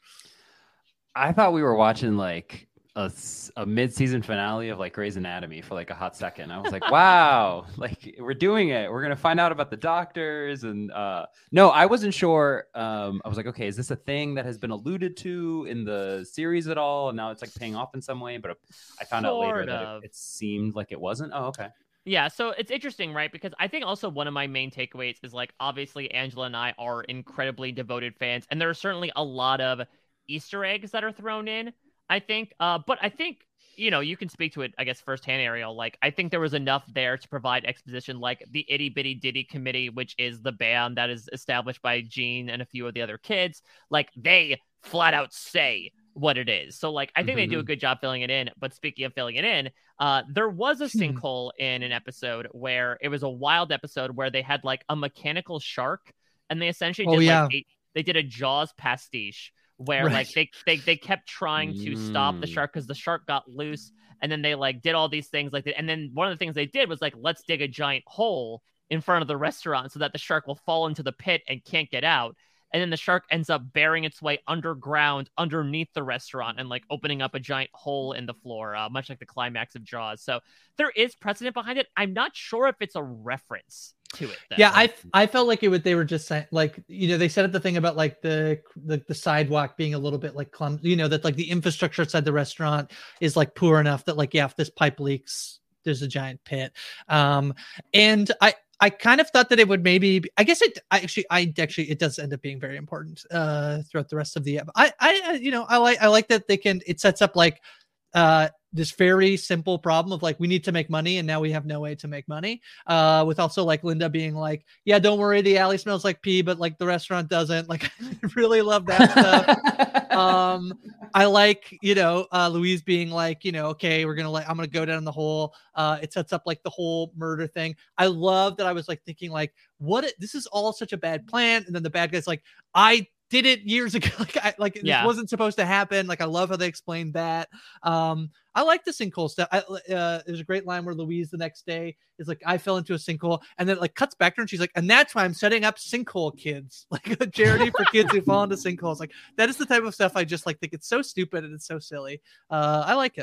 I thought we were watching like a mid-season finale of like Grey's Anatomy for like a hot second. I was like, wow, like we're doing it. We're going to find out about the doctors. And no, I wasn't sure. I was like, okay, is this a thing that has been alluded to in the series at all? And now it's like paying off in some way, but I found out later that it seemed like it wasn't. Oh, okay. Yeah, so it's interesting, right? Because I think also one of my main takeaways is like, obviously Angela and I are incredibly devoted fans, and there are certainly a lot of Easter eggs that are thrown in, I think. But I think, you know, you can speak to it, I guess, firsthand, Ariel. Like, I think there was enough there to provide exposition, like the Itty Bitty Ditty Committee, which is the band that is established by Gene and a few of the other kids. Like, they flat out say what it is. So, like, I think they do a good job filling it in. But speaking of filling it in, there was a sinkhole in an episode where it was a wild episode where they had, like, a mechanical shark, and they essentially did, they did a Jaws pastiche, where like they kept trying to stop the shark because the shark got loose, and then they like did all these things like that. And then one of the things they did was like, let's dig a giant hole in front of the restaurant so that the shark will fall into the pit and can't get out. And then the shark ends up burying its way underground underneath the restaurant and like opening up a giant hole in the floor, much like the climax of Jaws. So there is precedent behind it. I'm not sure if it's a reference to it, though. Yeah, I felt like they were just saying, like, you know, they said the thing about like the sidewalk being a little bit like clumsy, you know, that like the infrastructure outside the restaurant is like poor enough that like, yeah, if this pipe leaks, there's a giant pit. And I kind of thought that it would maybe, I guess it does end up being very important throughout the rest of the, I like that it sets up like this very simple problem of like, we need to make money and now we have no way to make money, with also like Linda being like, yeah, don't worry, the alley smells like pee, but like the restaurant doesn't. Like, I really love that stuff. I like, you know, Louise being like, you know, okay, I'm gonna go down the hole. It sets up like the whole murder thing. I love that. I was like thinking like, this is all such a bad plan, and then the bad guy's like, I did it years ago. This wasn't supposed to happen. Like, I love how they explained that. I like the sinkhole stuff. There's a great line where Louise the next day is like, I fell into a sinkhole, and then it like cuts back to her and she's like, and that's why I'm setting up Sinkhole Kids, like a charity for kids who fall into sinkholes. Like, that is the type of stuff I just like think it's so stupid and it's so silly. I like it.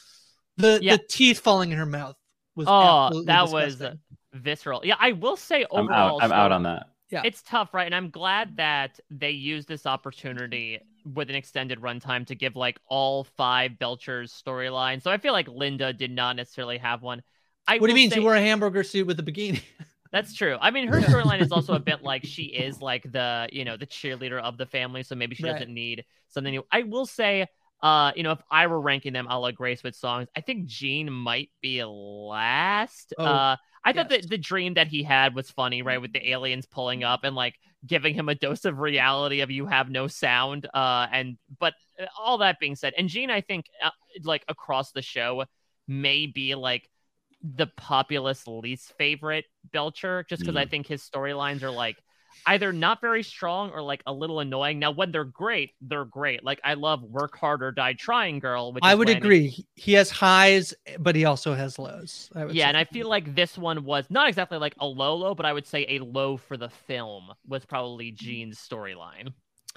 The teeth falling in her mouth was disgusting. Visceral. Yeah, I will say overall, I'm out on that. Yeah, it's tough, right? And I'm glad that they used this opportunity with an extended runtime to give like all 5 Belchers storylines. So I feel like Linda did not necessarily have one. What do you mean? She wore a hamburger suit with a bikini. That's true. I mean, her storyline is also a bit like she is like the cheerleader of the family, so maybe she doesn't need something new. I will say, if I were ranking them a la Grace with songs, I think Gene might be last. I thought that the dream that he had was funny, right? With the aliens pulling up and like giving him a dose of reality of you have no sound. But all that being said, and Gene, I think like across the show may be like the populace least favorite Belcher, just because I think his storylines are like either not very strong or like a little annoying. Now, when they're great, they're great. Like, I love Work Hard or Die Trying Girl, which I would agree. He has highs, but he also has lows. And I feel like this one was not exactly like a low, but I would say a low for the film was probably Gene's storyline.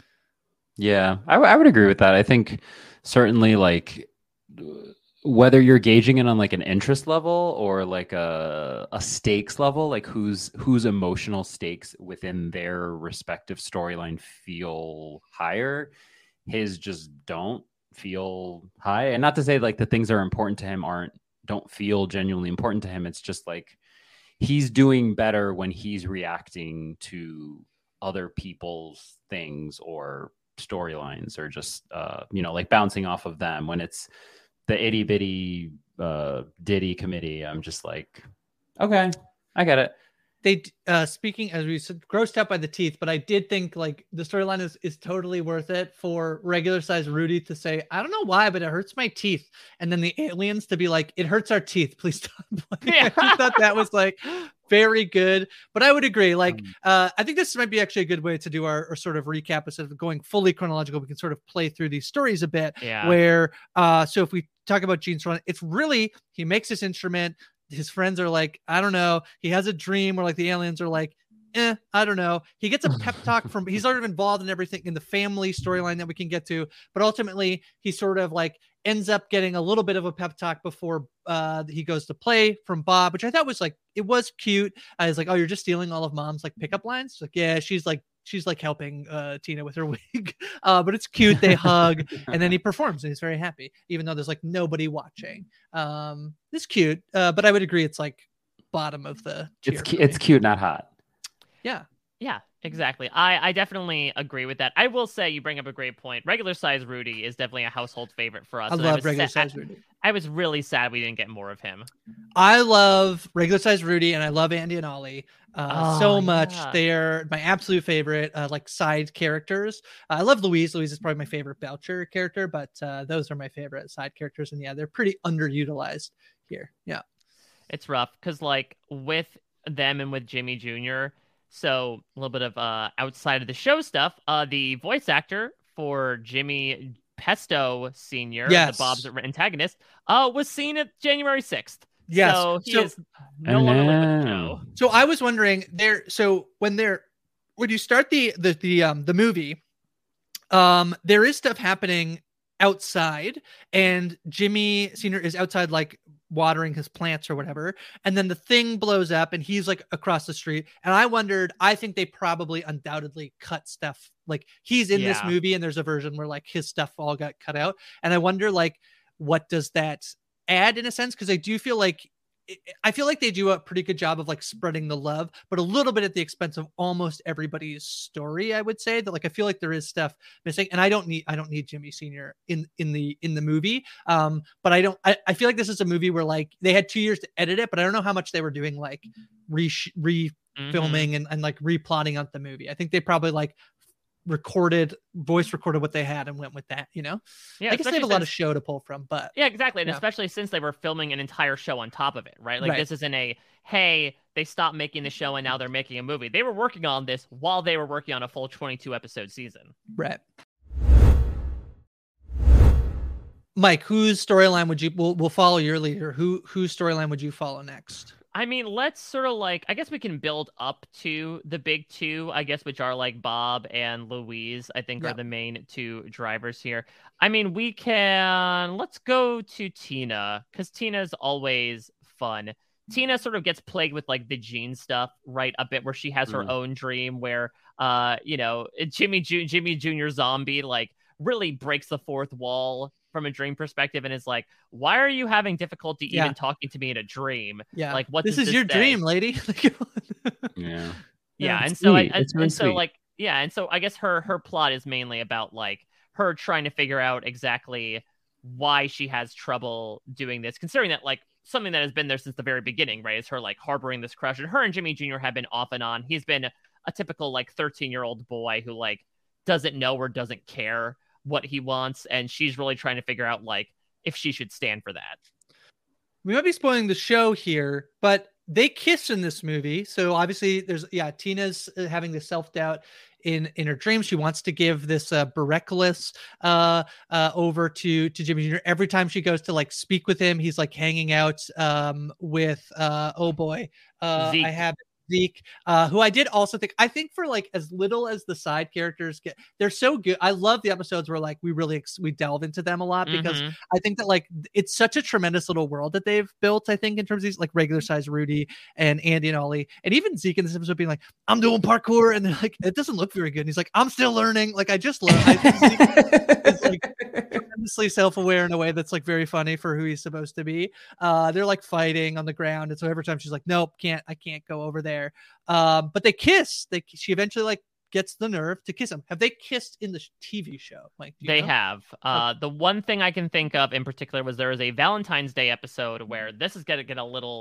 Yeah, I would agree with that. I think certainly like whether you're gauging it on like an interest level or like a stakes level, like whose emotional stakes within their respective storyline feel higher, his just don't feel high. And not to say like the things that are important to him don't feel genuinely important to him. It's just like he's doing better when he's reacting to other people's things or storylines or just like bouncing off of them. When it's the itty bitty ditty committee, I'm just like, okay, I get it. They speaking, as we said, grossed out by the teeth, but I did think like the storyline is totally worth it for regular size Rudy to say, I don't know why, but it hurts my teeth, and then the aliens to be like, it hurts our teeth, please stop. I thought that was like very good. But I would agree. Like, I think this might be actually a good way to do our sort of recap instead of going fully chronological. We can sort of play through these stories a bit. Yeah. Where, so if we talk about Gene Storyline, it's really, he makes this instrument. His friends are like, I don't know. He has a dream where like the aliens are like, I don't know. He gets a pep talk from, he's sort of involved in everything in the family storyline that we can get to, but ultimately he sort of like ends up getting a little bit of a pep talk before he goes to play from Bob, which I thought was like, it was cute. I was like, oh, you're just stealing all of mom's like pickup lines. It's like, yeah, she's like helping Tina with her wig, but it's cute. They hug and then he performs and he's very happy, even though there's like nobody watching. It's cute, but I would agree it's like bottom of the tier. It's cute, not hot. Yeah, exactly. I definitely agree with that. I will say you bring up a great point. Regular Size Rudy is definitely a household favorite for us. I love Regular Size Rudy. I was really sad we didn't get more of him. I love Regular Size Rudy and I love Andy and Ollie so much. Yeah. They're my absolute favorite like side characters. I love Louise. Louise is probably my favorite Belcher character, but those are my favorite side characters. And yeah, they're pretty underutilized here. Yeah. It's rough because like with them and with Jimmy Jr., so a little bit of outside of the show stuff. The voice actor for Jimmy Pesto Sr., yes, the Bob's antagonist, was seen at January 6th. Yes. So he is no longer with the show. So I was wondering when you start the movie, there is stuff happening outside and Jimmy Sr. is outside like watering his plants or whatever, and then the thing blows up and he's like across the street, and I think they probably undoubtedly cut stuff, like he's in this movie and there's a version where like his stuff all got cut out, and I wonder like what does that add in a sense, because I feel like they do a pretty good job of like spreading the love, but a little bit at the expense of almost everybody's story. I would say that like I feel like there is stuff missing, and I don't need Jimmy Sr. in the movie. But I feel like this is a movie where like they had 2 years to edit it, but I don't know how much they were doing like refilming and like replotting out the movie. I think they probably like voice recorded what they had and went with that, Yeah, I guess they have a lot of show to pull from, but yeah, exactly. And especially since they were filming an entire show on top of it, right? Like this isn't hey, they stopped making the show and now they're making a movie. They were working on this while they were working on a full 22 episode season. Right. Mike, whose storyline would you we'll follow your leader. Whose storyline would you follow next? I mean, let's sort of like, I guess we can build up to the big two, I guess, which are like Bob and Louise, I think are the main two drivers here. I mean, let's go to Tina, because Tina's always fun. Tina sort of gets plagued with like the Gene stuff, right? A bit where she has her own dream where, Jimmy Jr. zombie, like really breaks the fourth wall from a dream perspective and is like, why are you having difficulty even talking to me in a dream? Yeah. Like, what this is your dream, lady. Yeah. And so I guess her plot is mainly about like her trying to figure out exactly why she has trouble doing this, considering that like something that has been there since the very beginning, right? Is her like harboring this crush, and her and Jimmy Jr. have been off and on. He's been a typical like 13-year-old boy who like doesn't know or doesn't care what he wants, and she's really trying to figure out like if she should stand for that. We might be spoiling the show here, but they kiss in this movie. So obviously Tina's having the self-doubt in her dreams. She wants to give this Berecalis over to Jimmy Jr. Every time she goes to like speak with him, he's like hanging out with Zeke. I have Zeke, who I did also I think for like as little as the side characters get, they're so good. I love the episodes where like we delve into them a lot, because I think that like it's such a tremendous little world that they've built. I think in terms of these like Regular Size Rudy and Andy and Ollie, and even Zeke in this episode being like, I'm doing parkour, and they're like, it doesn't look very good. And he's like, I'm still learning. Like I think Zeke is like tremendously self-aware in a way that's like very funny for who he's supposed to be. They're like fighting on the ground, and so every time she's like, nope, I can't go over there. But they kiss. She eventually like gets the nerve to kiss him. Have they kissed in the TV show? Like they have. The one thing I can think of in particular was there was a Valentine's Day episode where this is gonna get a little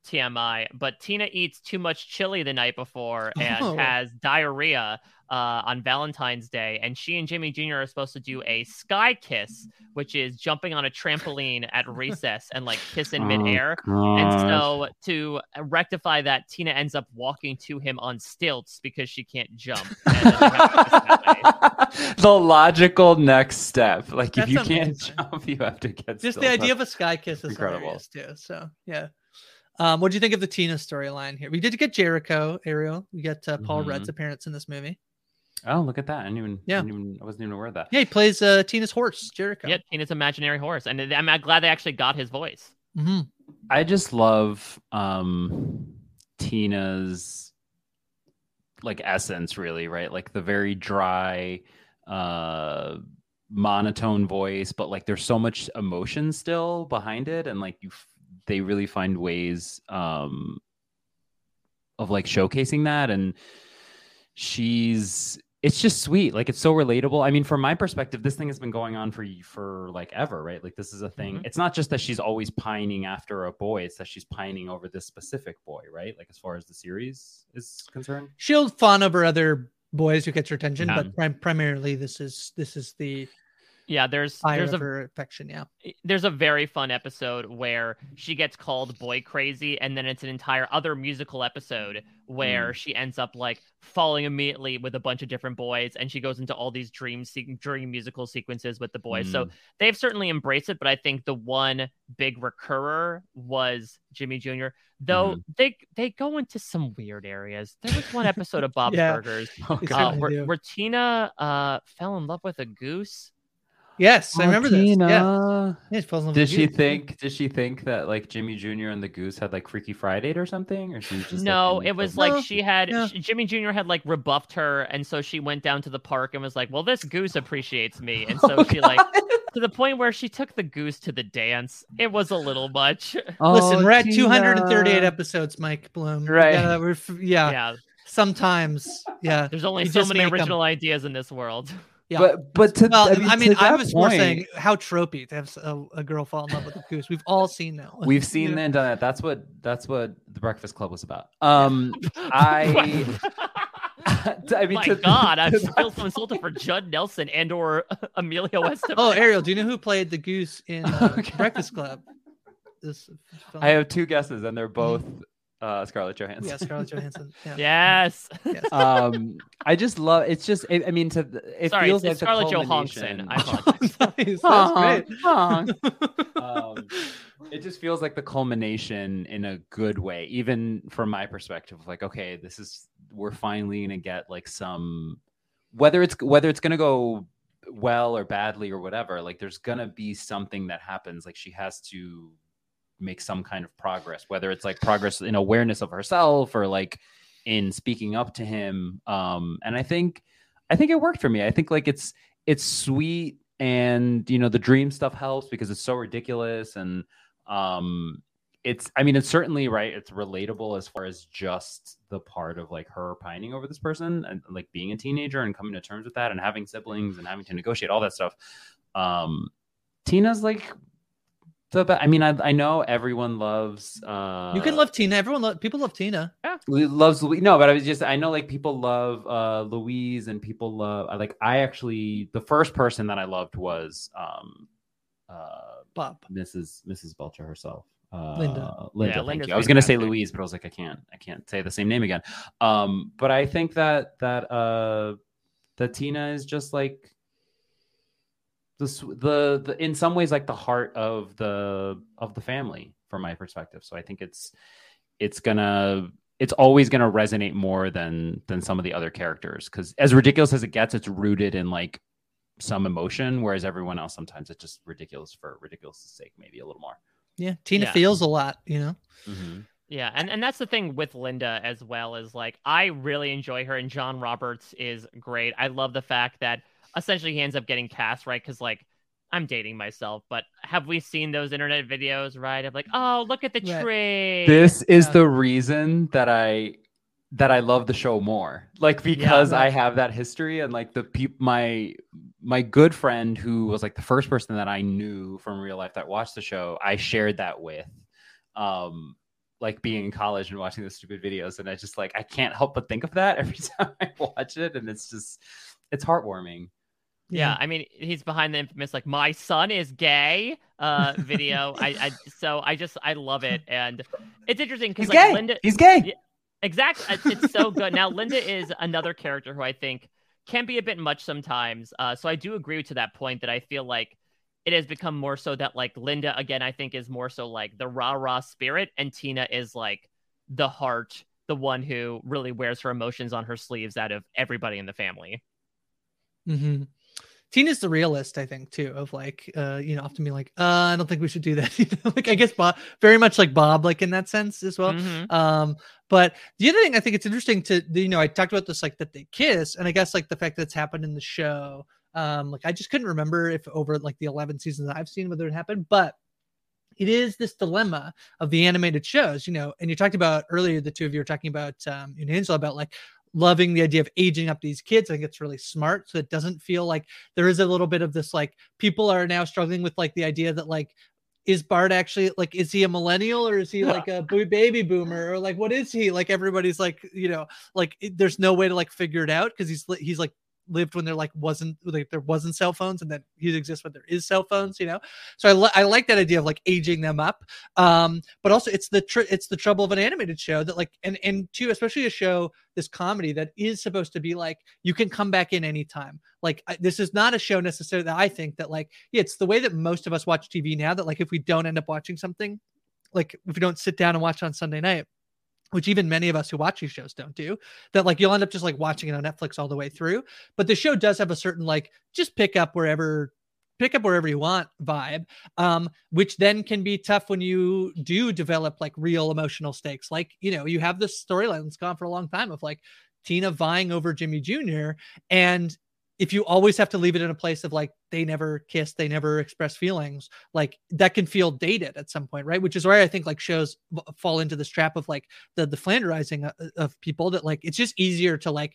TMI, but Tina eats too much chili the night before and Oh. has diarrhea on Valentine's Day, and she and Jimmy Jr. are supposed to do a sky kiss, which is jumping on a trampoline at recess and like kiss in midair. And so to rectify that, Tina ends up walking to him on stilts because she can't jump. And then they have to kiss that way. The logical next step. Like if That's you can't amazing. jump, you have to get Just still. the idea of a sky kiss is incredible. hilarious too. So yeah. What do you think of the Tina storyline here? We did get Jericho, Ariel. We get Paul Mhm. Rudd's appearance in this movie. Oh, look at that! I Yeah. wasn't even aware of that. Yeah, he plays Tina's horse, Jericho. Yeah, Tina's imaginary horse, and I'm glad they actually got his voice. Hmm. I just love Tina's like essence, really, right? Like the very dry, monotone voice, but like there's so much emotion still behind it, and like they really find ways of like showcasing that, and it's just sweet. Like it's so relatable. I mean, from my perspective, this thing has been going on for like ever, right? Like this is a thing. Mhm. It's not just that she's always pining after a boy, it's that she's pining over this specific boy, right? Like as far as the series is concerned. She'll fawn over other boys who gets her attention, Yeah. but primarily this is the Yeah, there's fire a of her affection. Yeah. there's a very fun episode where she gets called boy crazy, and then it's an entire other musical episode where she ends up like falling immediately with a bunch of different boys, and she goes into all these dream musical sequences with the boys. So they've certainly embraced it, but I think the one big recurrer was Jimmy Jr. Though they go into some weird areas. There was one episode of Bob's Yeah. Burgers Oh, They God. certainly do. where Tina fell in love with a goose. Yes, I remember this. Yeah. Tina. Yeah, she falls in love Did with she you. think that like Jimmy Jr. and the Goose had like Freaky Friday or something, or she was just No, like, it was No, like she had yeah. Jimmy Jr. had like rebuffed her, and so she went down to the park and was like, "Well, this goose appreciates me," and so she like to the point where she took the goose to the dance. It was a little much. Listen, we're at Tina. 238 episodes, Mike Bloom. We Right. yeah. Yeah, Sometimes, yeah. there's only You so just many make 'em. original ideas in this world. Yeah. But to Well, I mean, to I that was more point, saying how tropey to have a girl fall in love with a goose. We've all seen that one. we've seen that and done that. That's what the Breakfast Club was about. I mean, My to- God, I to feel so insulted for Judd Nelson and/or Emilio Estevez. Oh, Ariel, do you know who played the goose in Okay. Breakfast Club? This film. I have two guesses, and they're both Scarlett Johansson. Yeah, Scarlett Johansson. Yeah. Yes. Yes. I just love. It's just. I mean, it Sorry, feels it's like Scarlett the Johansson. culmination. I apologize. Nice. That's great. It just feels like the culmination in a good way, even from my perspective. Like, okay, we're finally gonna get like some, whether it's gonna go well or badly or whatever. Like, there's gonna be something that happens. Like, she has to make some kind of progress, whether it's like progress in awareness of herself or like in speaking up to him. And I think it worked for me. I think like it's sweet, and the dream stuff helps because it's so ridiculous, and it's certainly right. It's relatable as far as just the part of like her pining over this person and like being a teenager and coming to terms with that and having siblings and having to negotiate all that stuff. Tina's like I know everyone loves. You can love Tina. People love Tina. Loves Louise. No, but I know like people love Louise, and people love the first person that I loved was Bob. Mrs. Belcher herself. Linda. Linda, Yeah, thank Linda's you. I was gonna say fantastic. Louise, but I was like, I can't say the same name again. But I think that Tina is just like the in some ways like the heart of the family from my perspective. So I think it's always gonna resonate more than some of the other characters, because as ridiculous as it gets, it's rooted in like some emotion, whereas everyone else sometimes it's just ridiculous for ridiculous' sake, maybe a little more. Yeah, Tina Yeah. feels a lot. Mm-hmm. Yeah, and that's the thing with Linda as well, is like I really enjoy her, and John Roberts is great. I love the fact that essentially he ends up getting cast, right? Because like I'm dating myself, but have we seen those internet videos, right? Of like, oh, look at the Right. tree. This is Yeah. the reason that I love the show more, like because Yeah. I have that history, and like my good friend who was like the first person that I knew from real life that watched the show, I shared that with. like being in college and watching those stupid videos, and I just like I can't help but think of that every time I watch it, and it's heartwarming. Yeah, I mean, he's behind the infamous like "my son is gay" video. I love it, and it's interesting because like gay. Linda, He's gay. Yeah, exactly. It's so good. Now Linda is another character who I think can be a bit much sometimes. So I do agree to that point that I feel like it has become more so that like Linda again I think is more so like the rah spirit, and Tina is like the heart, the one who really wears her emotions on her sleeves out of everybody in the family. Mm-hmm. Tina's the realist, I think, too, of like, often being like, I don't think we should do that. Like, I guess Bob, very much like Bob, like in that sense as well. Mm-hmm. But the other thing I think it's interesting to, I talked about this, like that they kiss, and I guess like the fact that it's happened in the show, like I just couldn't remember if over like the 11 seasons I've seen whether it happened, but it is this dilemma of the animated shows, and you talked about earlier, the two of you were talking about, Angela, about like, loving the idea of aging up these kids. I think it's really smart. So it doesn't feel like there is a little bit of this, like people are now struggling with like the idea that like, is Bart actually like, is he a millennial or is he like a baby boomer or like, what is he? Like everybody's like, there's no way to like figure it out because he's like lived when there wasn't cell phones, and then he exists when there is cell phones, so I like that idea of like aging them up, but also it's the trouble of an animated show that like and too, especially a show, this comedy that is supposed to be like you can come back in anytime. Like this is not a show necessarily that I think that like, yeah, it's the way that most of us watch TV now, that like if we don't end up watching something, like if we don't sit down and watch on Sunday night, which even many of us who watch these shows don't do, that like you'll end up just like watching it on Netflix all the way through. But the show does have a certain like just pick up wherever you want vibe, which then can be tough when you do develop like real emotional stakes. Like, you have this storyline that's gone for a long time of like Tina vying over Jimmy Jr. And if you always have to leave it in a place of like, they never kiss, they never express feelings, like that can feel dated at some point. Right. Which is where I think like shows fall into this trap of like the flanderizing of people, that like, it's just easier to like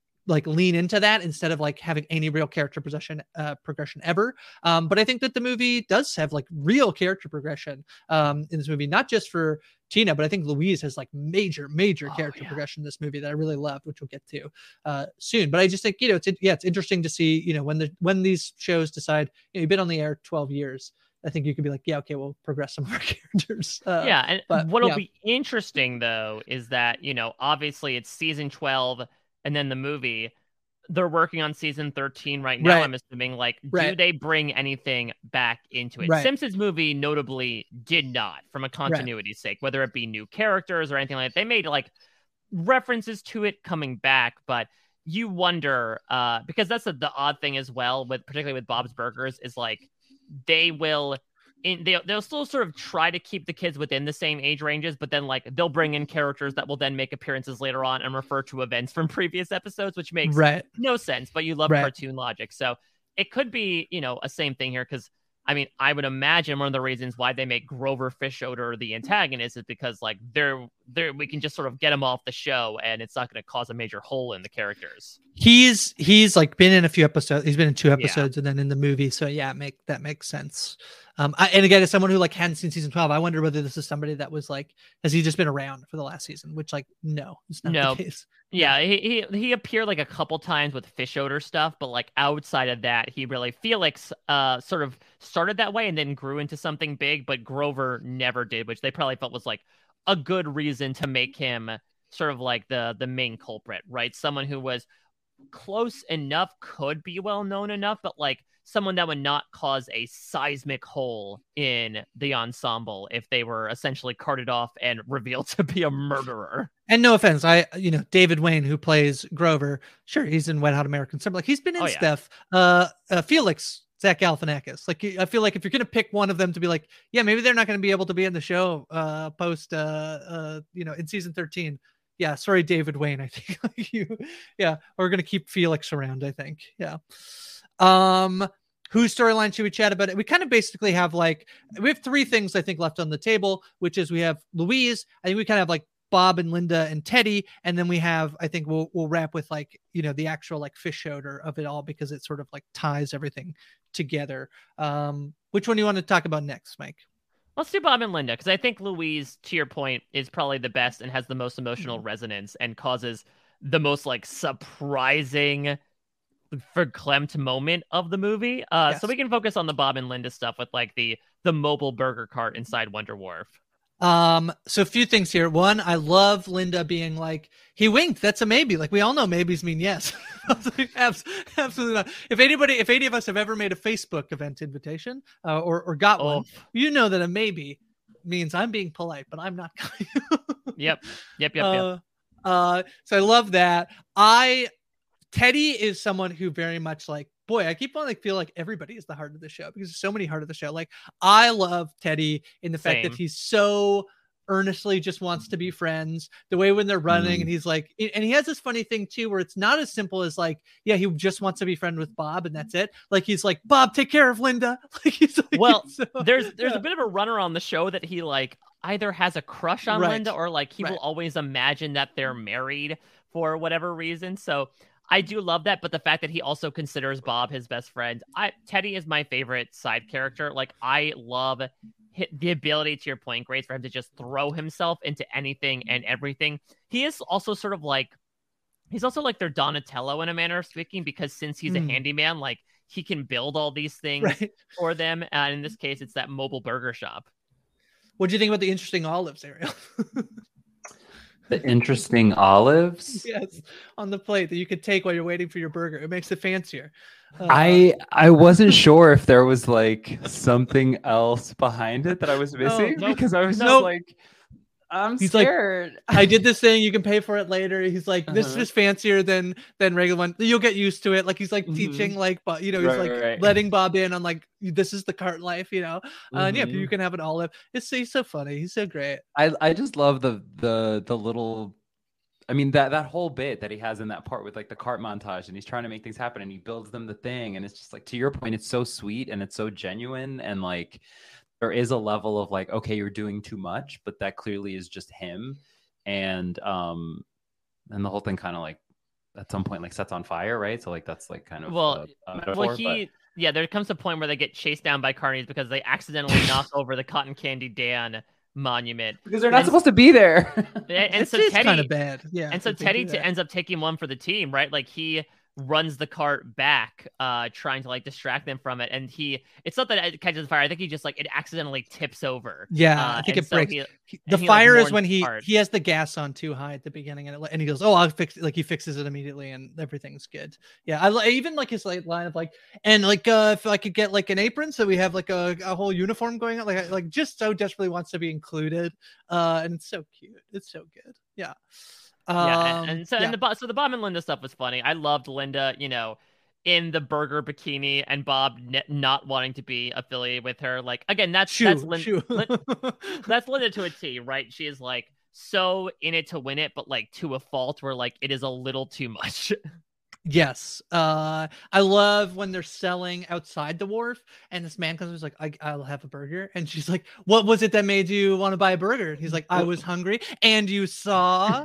lean into that instead of like having any real character progression ever. But I think that the movie does have like real character progression in this movie, not just for Tina, but I think Louise has like major character progression in this movie that I really loved, which we'll get to soon. But I just think, it's interesting to see, when these shows decide, you've been on the air 12 years, I think you could be like, yeah, okay, we'll progress some of our characters. And what'll be interesting though, is that, obviously it's season 12 and then the movie, they're working on season 13 right now. Right. I'm assuming like, do they bring anything back into it? Right. Simpsons movie notably did not, from a continuity sake, whether it be new characters or anything like that. They made like references to it coming back, but you wonder, because that's the odd thing as well, particularly with Bob's Burgers, is like they'll still sort of try to keep the kids within the same age ranges, but then like they'll bring in characters that will then make appearances later on and refer to events from previous episodes, which makes no sense, but you love cartoon logic. So it could be, a same thing here. Cause I mean, I would imagine one of the reasons why they make Grover Fischoeder the antagonist is because like we can just sort of get him off the show and it's not going to cause a major hole in the characters. He's like been in a few episodes. He's been in 2 episodes and then in the movie. So yeah, that makes sense. And again, as someone who like hadn't seen season 12, I wonder whether this is somebody that was like, has he just been around for the last season? Which like, no, it's not the case. Yeah, he appeared like a couple times with Fischoeder stuff, but like outside of that, he really, Felix sort of started that way and then grew into something big, but Grover never did, which they probably felt was like a good reason to make him sort of like the main culprit, right? Someone who was close enough, could be well known enough, but like someone that would not cause a seismic hole in the ensemble if they were essentially carted off and revealed to be a murderer. And no offense, David Wayne, who plays Grover, sure, he's in Wet Hot American Summer. Like he's been in stuff. Felix, Zach Galifianakis. Like I feel like if you're gonna pick one of them to be like, yeah, maybe they're not gonna be able to be in the show post in season 13. Yeah, sorry, David Wayne. I think we're gonna keep Felix around. I think, yeah. Whose storyline should we chat about? We kind of basically have we have 3 things I think left on the table, which is we have Louise. I think we kind of have like Bob and Linda and Teddy, and then we have, I think we'll wrap with the actual like Fischoeder of it all, because it sort of like ties everything together. Which one do you want to talk about next, Mike? Let's do Bob and Linda, because I think Louise, to your point, is probably the best and has the most emotional resonance and causes the most like surprising verklempt moment of the movie. Yes. So we can focus on the Bob and Linda stuff with like the mobile burger cart inside Wonder Wharf. So a few things here. One, I love Linda being like, he winked. That's a maybe. Like, we all know maybes mean yes. Absolutely not. If any of us have ever made a Facebook event invitation or got one, you know that a maybe means I'm being polite, but I'm not kind. Yep. So I love that. Teddy is someone who very much like, boy, I keep on feel like everybody is the heart of the show because there's so many heart of the show. Like, I love Teddy in the fact that he's so earnestly just wants to be friends. The way when they're running and he's like, and he has this funny thing too, where it's not as simple as like, yeah, he just wants to be friends with Bob and that's it. Like, he's like, Bob, take care of Linda. Like, he's like, there's a bit of a runner on the show that he like either has a crush on Linda or like he will always imagine that they're married for whatever reason. So I do love that, but the fact that he also considers Bob his best friend. Teddy is my favorite side character. Like, I love the ability, to your point, Grace, for him to just throw himself into anything and everything. He is also sort of like, he's also like their Donatello in a manner of speaking, because since he's a handyman, like he can build all these things for them. And in this case, it's that mobile burger shop. What do you think about the interesting olives, Ariel? The interesting olives? Yes, on the plate that you could take while you're waiting for your burger. It makes it fancier. I wasn't sure if there was like something else behind it that I was missing because I was just like, He's scared. Like, I did this thing. You can pay for it later. He's like, this is fancier than regular one. You'll get used to it. Like, he's like teaching, like, but he's letting Bob in on like, this is the cart life, And yeah, you can have an olive. He's so funny. He's so great. I just love the little. I mean, that whole bit that he has in that part with like the cart montage, and he's trying to make things happen, and he builds them the thing, and it's just like, to your point, it's so sweet and it's so genuine, and like, there is a level of like, okay, you're doing too much, but that clearly is just him. And the whole thing kind of like at some point like sets on fire, right? So like that's like kind of a metaphor. There comes a point where they get chased down by carnies because they accidentally knock over the Cotton Candy Dan monument because they're not supposed to be there. And so Teddy kind of bad. Yeah. And so Teddy ends up taking one for the team, right? Like, he runs the cart back, trying to like distract them from it, and it's not that it catches fire. I think he just like it accidentally tips over. I think it breaks. The fire is when he has the gas on too high at the beginning, and he goes, "Oh, I'll fix it." Like, he fixes it immediately, and everything's good. Yeah, I even like his line of like, and like if I could get like an apron, so we have like a whole uniform going on, like just so desperately wants to be included, and it's so cute. It's so good. Yeah. The Bob and Linda stuff was funny. I loved Linda, in the burger bikini, and Bob not wanting to be affiliated with her. Like, again, that's Linda to a T, right? She is like so in it to win it, but like to a fault where like it is a little too much. Yes. I love when they're selling outside the wharf and this man comes and is like, I'll have a burger. And she's like, what was it that made you want to buy a burger? And he's like, I was hungry. And you saw.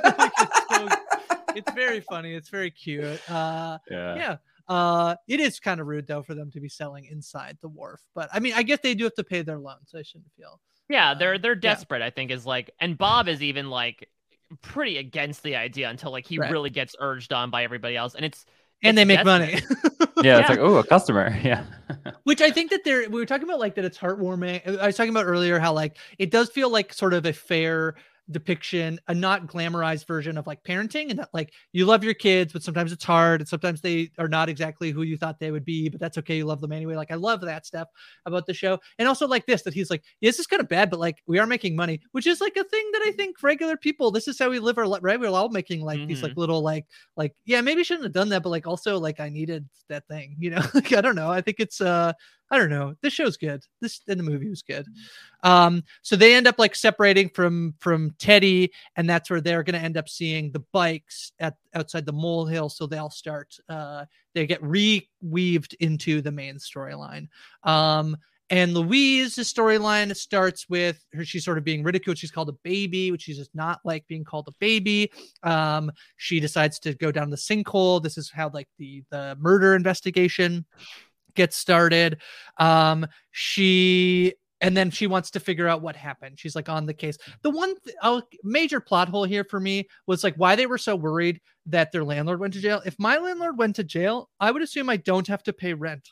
It's very funny. It's very cute. Yeah. It is kind of rude though for them to be selling inside the wharf. But I mean, I guess they do have to pay their loan, so I shouldn't feel. Yeah, they're desperate, I think, is like, and Bob is even like pretty against the idea until like he really gets urged on by everybody else, and they make money. It's like, oh, a customer. Yeah. Which I think that we were talking about like that it's heartwarming. I was talking about earlier how like it does feel like sort of a fair depiction, a not glamorized version of like parenting, and that like you love your kids, but sometimes it's hard, and sometimes they are not exactly who you thought they would be, but that's okay, you love them anyway. Like, I love that stuff about the show. And also like this, that he's like, this is kind of bad, but like we are making money, which is like a thing that I think regular people, this is how we live our life, right? We're all making like these like little like yeah, maybe shouldn't have done that, but like also like I needed that thing, like I don't know, I think it's I don't know. This show's good. The movie was good. So they end up like separating from Teddy, and that's where they're going to end up seeing the bikes outside the molehill. So they'll start. They get reweaved into the main storyline. And Louise's storyline starts with her. She's sort of being ridiculed. She's called a baby, which she does not like being called a baby. She decides to go down the sinkhole. This is how like the murder investigation gets started. She And then she wants to figure out what happened. She's like on the case. The one major plot hole here for me was like why they were so worried that their landlord went to jail. If my landlord went to jail, I would assume I don't have to pay rent.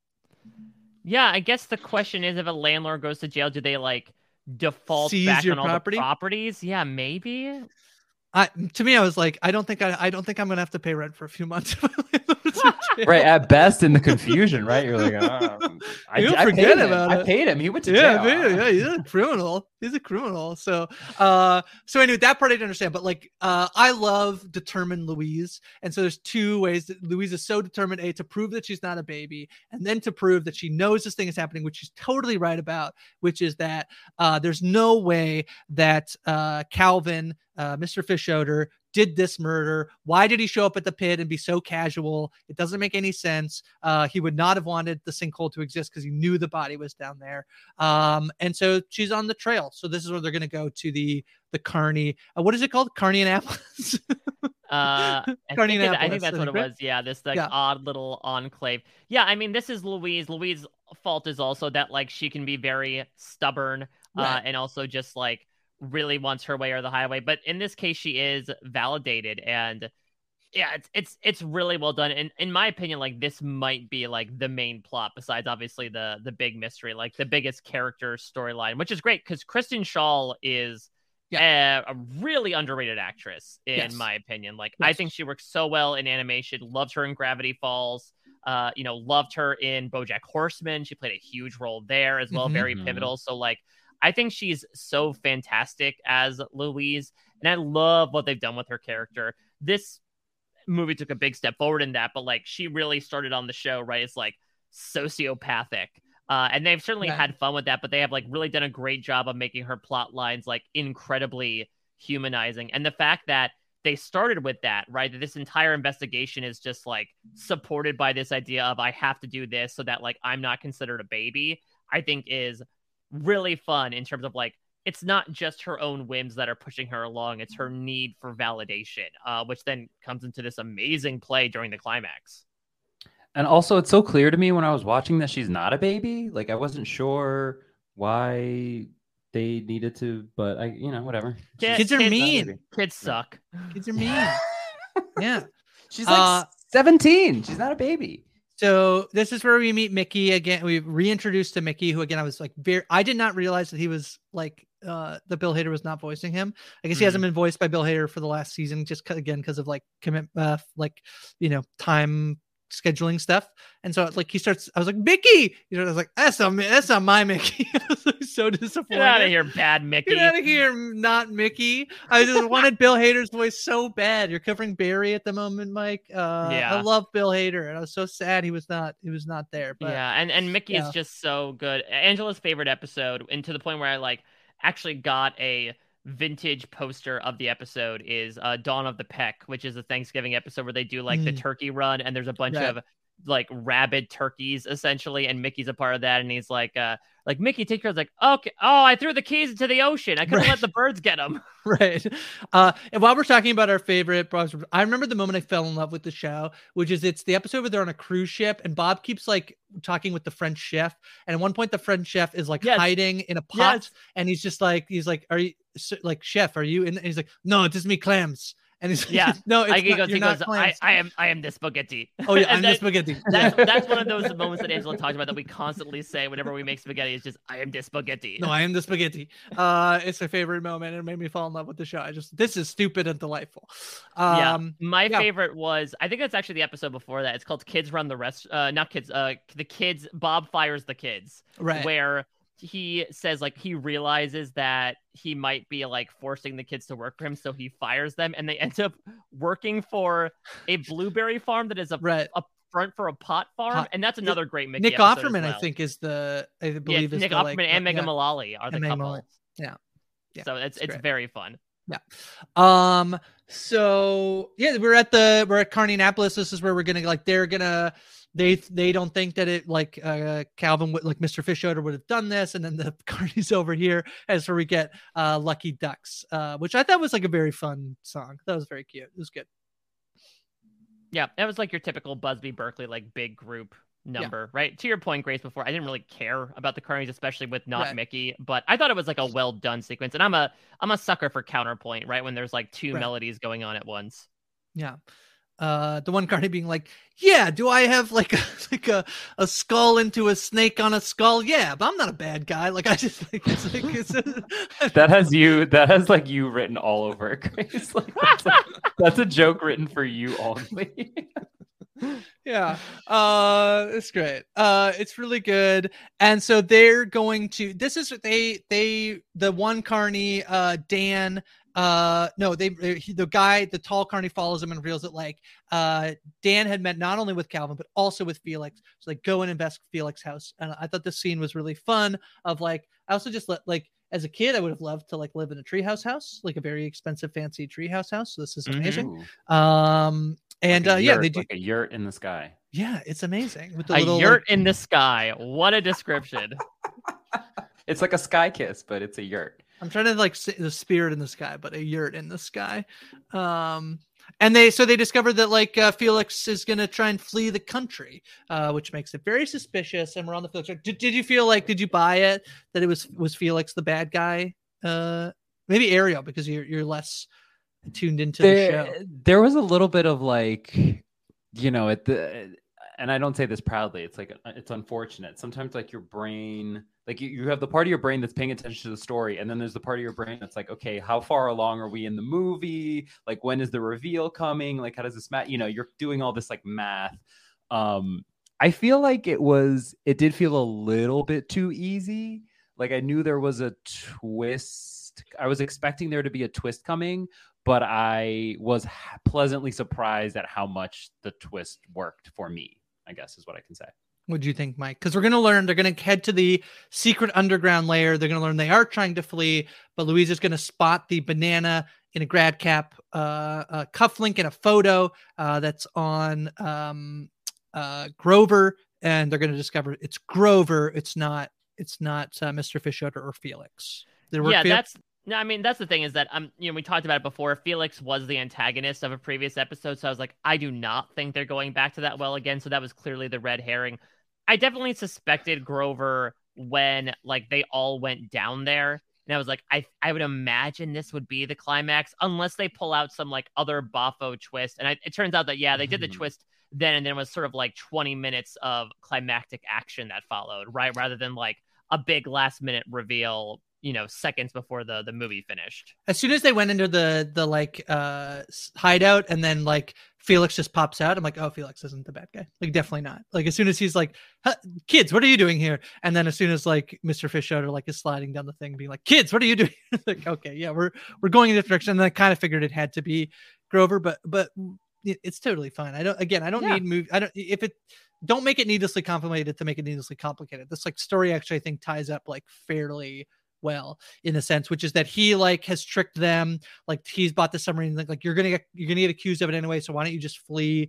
Yeah, I guess the question is if a landlord goes to jail, do they like default Seize back your on all property? the properties? Yeah, maybe. To me, I was like, I don't think I'm gonna have to pay rent for a few months. Right, at best in the confusion, right? You're like, I forget about it. I paid him. He went to jail. Yeah, he's a criminal. He's a criminal. So anyway, that part I didn't understand. But like, I love determined Louise, and so there's two ways that Louise is so determined: A, to prove that she's not a baby, and then to prove that she knows this thing is happening, which she's totally right about, which is that there's no way that Calvin, Mr. Fischoeder, did this murder. Why did he show up at the pit and be so casual? It doesn't make any sense. He would not have wanted the sinkhole to exist because he knew the body was down there. And so she's on the trail. So this is where they're going to go to the Carney. What is it called? Carney-Annapolis? I think that's what it was. Yeah, this odd little enclave. Yeah, I mean, this is Louise. Louise's fault is also that like she can be very stubborn, right. And also just like really wants her way or the highway. But in this case, she is validated, and yeah, it's really well done. And in my opinion, like this might be like the main plot besides obviously the big mystery, like the biggest character storyline, which is great because Kristen Schaal is a really underrated actress in my opinion. Like I think she works so well in animation. Loved her in Gravity Falls. Loved her in BoJack Horseman. She played a huge role there as well, very pivotal. So like I think she's so fantastic as Louise, and I love what they've done with her character. This movie took a big step forward in that, but like she really started on the show, right? It's like sociopathic. And they've certainly had fun with that, but they have like really done a great job of making her plot lines like incredibly humanizing. And the fact that they started with that, right? That this entire investigation is just like supported by this idea of I have to do this so that like I'm not considered a baby, I think is really fun in terms of like it's not just her own whims that are pushing her along, it's her need for validation, which then comes into this amazing play during the climax. And also it's so clear to me when I was watching that she's not a baby. Like I wasn't sure why they needed to, but whatever. Kids are mean. Kids suck. Kids are mean. Yeah. She's like 17. She's not a baby. So this is where we meet Mickey again. We reintroduced to Mickey, who again I was like, I did not realize that he was like that Bill Hader was not voicing him. I guess he hasn't been voiced by Bill Hader for the last season, just because of like time scheduling stuff. And so like I was like, Mickey, I was like, that's not my Mickey. I was like, so disappointed. Get out of here, bad Mickey. Get out of here, not Mickey. I just wanted Bill Hader's voice so bad. You're covering Barry at the moment, Mike. I love Bill Hader, and I was so sad he was not there. But and Mickey is just so good. Angela's favorite episode, and to the point where I like actually got a vintage poster of the episode is Dawn of the Peck, which is a Thanksgiving episode where they do like the turkey run, and there's a bunch of like rabid turkeys essentially, and Mickey's a part of that, and he's like Mickey, take care. I was like, okay, I threw the keys into the ocean. I couldn't let the birds get them. Right. And while we're talking about our favorite, I remember the moment I fell in love with the show, which is it's the episode where they're on a cruise ship, and Bob keeps like talking with the French chef, and at one point the French chef is like hiding in a pot, and he's like, are you like, chef, are you? And he's like, no, it's just me clams. And he's like, no, you're not clams. I am the spaghetti. Oh yeah, I'm the spaghetti. That's one of those moments that Angela talks about that we constantly say whenever we make spaghetti. It's just, I am the spaghetti. No, I am the spaghetti. It's my favorite moment. It made me fall in love with the show. This is stupid and delightful. My favorite was, I think that's actually the episode before that. It's called Kids Run the Rest. Not kids. The kids. Bob fires the kids. Right. Where he says like he realizes that he might be like forcing the kids to work for him, so he fires them, and they end up working for a blueberry farm that is a front for a pot farm, and that's another great Mickey Nick Offerman, I think, is Nick Offerman and Megan Mullally are the couple. Yeah. So it's very fun. Yeah. So yeah, we're at Carney-Annapolis. This is where we're gonna they don't think that it like Calvin would, like Mr. Fischoeder would have done this, and then the Carney's over here. As where we get Lucky Ducks, which I thought was like a very fun song. That was very cute. It was good. Yeah, it was like your typical Busby Berkeley like big group number, right? To your point, Grace, before, I didn't really care about the Carnies, especially with not Right. Mickey, but I thought it was like a well done sequence. And I'm a sucker for counterpoint, right? When there's like two Right. melodies going on at once. Yeah. The one Carney being like, yeah, do I have like a skull into a snake on a skull? Yeah, but I'm not a bad guy. Like, I just think that has like you written all over it, Grace. Like, that's a joke written for you only. Yeah, it's great. It's really good. And so they're going to, this is the one Carney, Dan, the tall Carney follows him and reveals that like Dan had met not only with Calvin but also with Felix. So like go and invest Felix's house. And I thought this scene was really fun. Of like, I also just like as a kid I would have loved to like live in a treehouse house, like a very expensive fancy treehouse house. So this is amazing. And like yeah, they do like a yurt in the sky. Yeah, it's amazing with the A little yurt in the sky. What a description. It's like a sky kiss, but it's a yurt. I'm trying to like the spirit in the sky, but a yurt in the sky. And they discovered that like Felix is going to try and flee the country, which makes it very suspicious. And we're on the Felix. Did you feel like, did you buy it that it was Felix the bad guy? Maybe Ariel, because you're less tuned into the show. There was a little bit of like, and I don't say this proudly. It's like, it's unfortunate. Sometimes like your brain, like you have the part of your brain that's paying attention to the story. And then there's the part of your brain that's like, okay, how far along are we in the movie? Like, when is the reveal coming? Like, how does this matter? You're doing all this like math. I feel like it did feel a little bit too easy. Like I knew there was a twist. I was expecting there to be a twist coming, but I was pleasantly surprised at how much the twist worked for me, I guess is what I can say. What do you think, Mike? Because we're going to learn, they're going to head to the secret underground lair. They're going to learn they are trying to flee, but Louise is going to spot the banana in a grad cap, a cufflink and a photo that's on Grover. And they're going to discover it's Grover. It's not Mr. Fischoeder or Felix. That's the thing is that we talked about it before. Felix was the antagonist of a previous episode, so I was like, I do not think they're going back to that well again. So that was clearly the red herring. I definitely suspected Grover when like they all went down there, and I was like, I would imagine this would be the climax unless they pull out some like other Boffo twist. And it turns out that they did the twist then, and then it was sort of like 20 minutes of climactic action that followed, right, rather than like a big last minute reveal, seconds before the movie finished. As soon as they went into the like hideout, and then like Felix just pops out, I'm like, oh, Felix isn't the bad guy. Like, definitely not. Like, as soon as he's like, kids, what are you doing here? And then as soon as like Mr. Fischoeder like is sliding down the thing, being like, kids, what are you doing? Like, okay, yeah, we're going in this direction. And I kind of figured it had to be Grover, but it's totally fine. I don't need movie. Don't make it needlessly complicated to make it needlessly complicated. This like story actually I think ties up like fairly well in a sense, which is that he like has tricked them, like he's bought the submarine, like you're gonna get accused of it anyway, so why don't you just flee,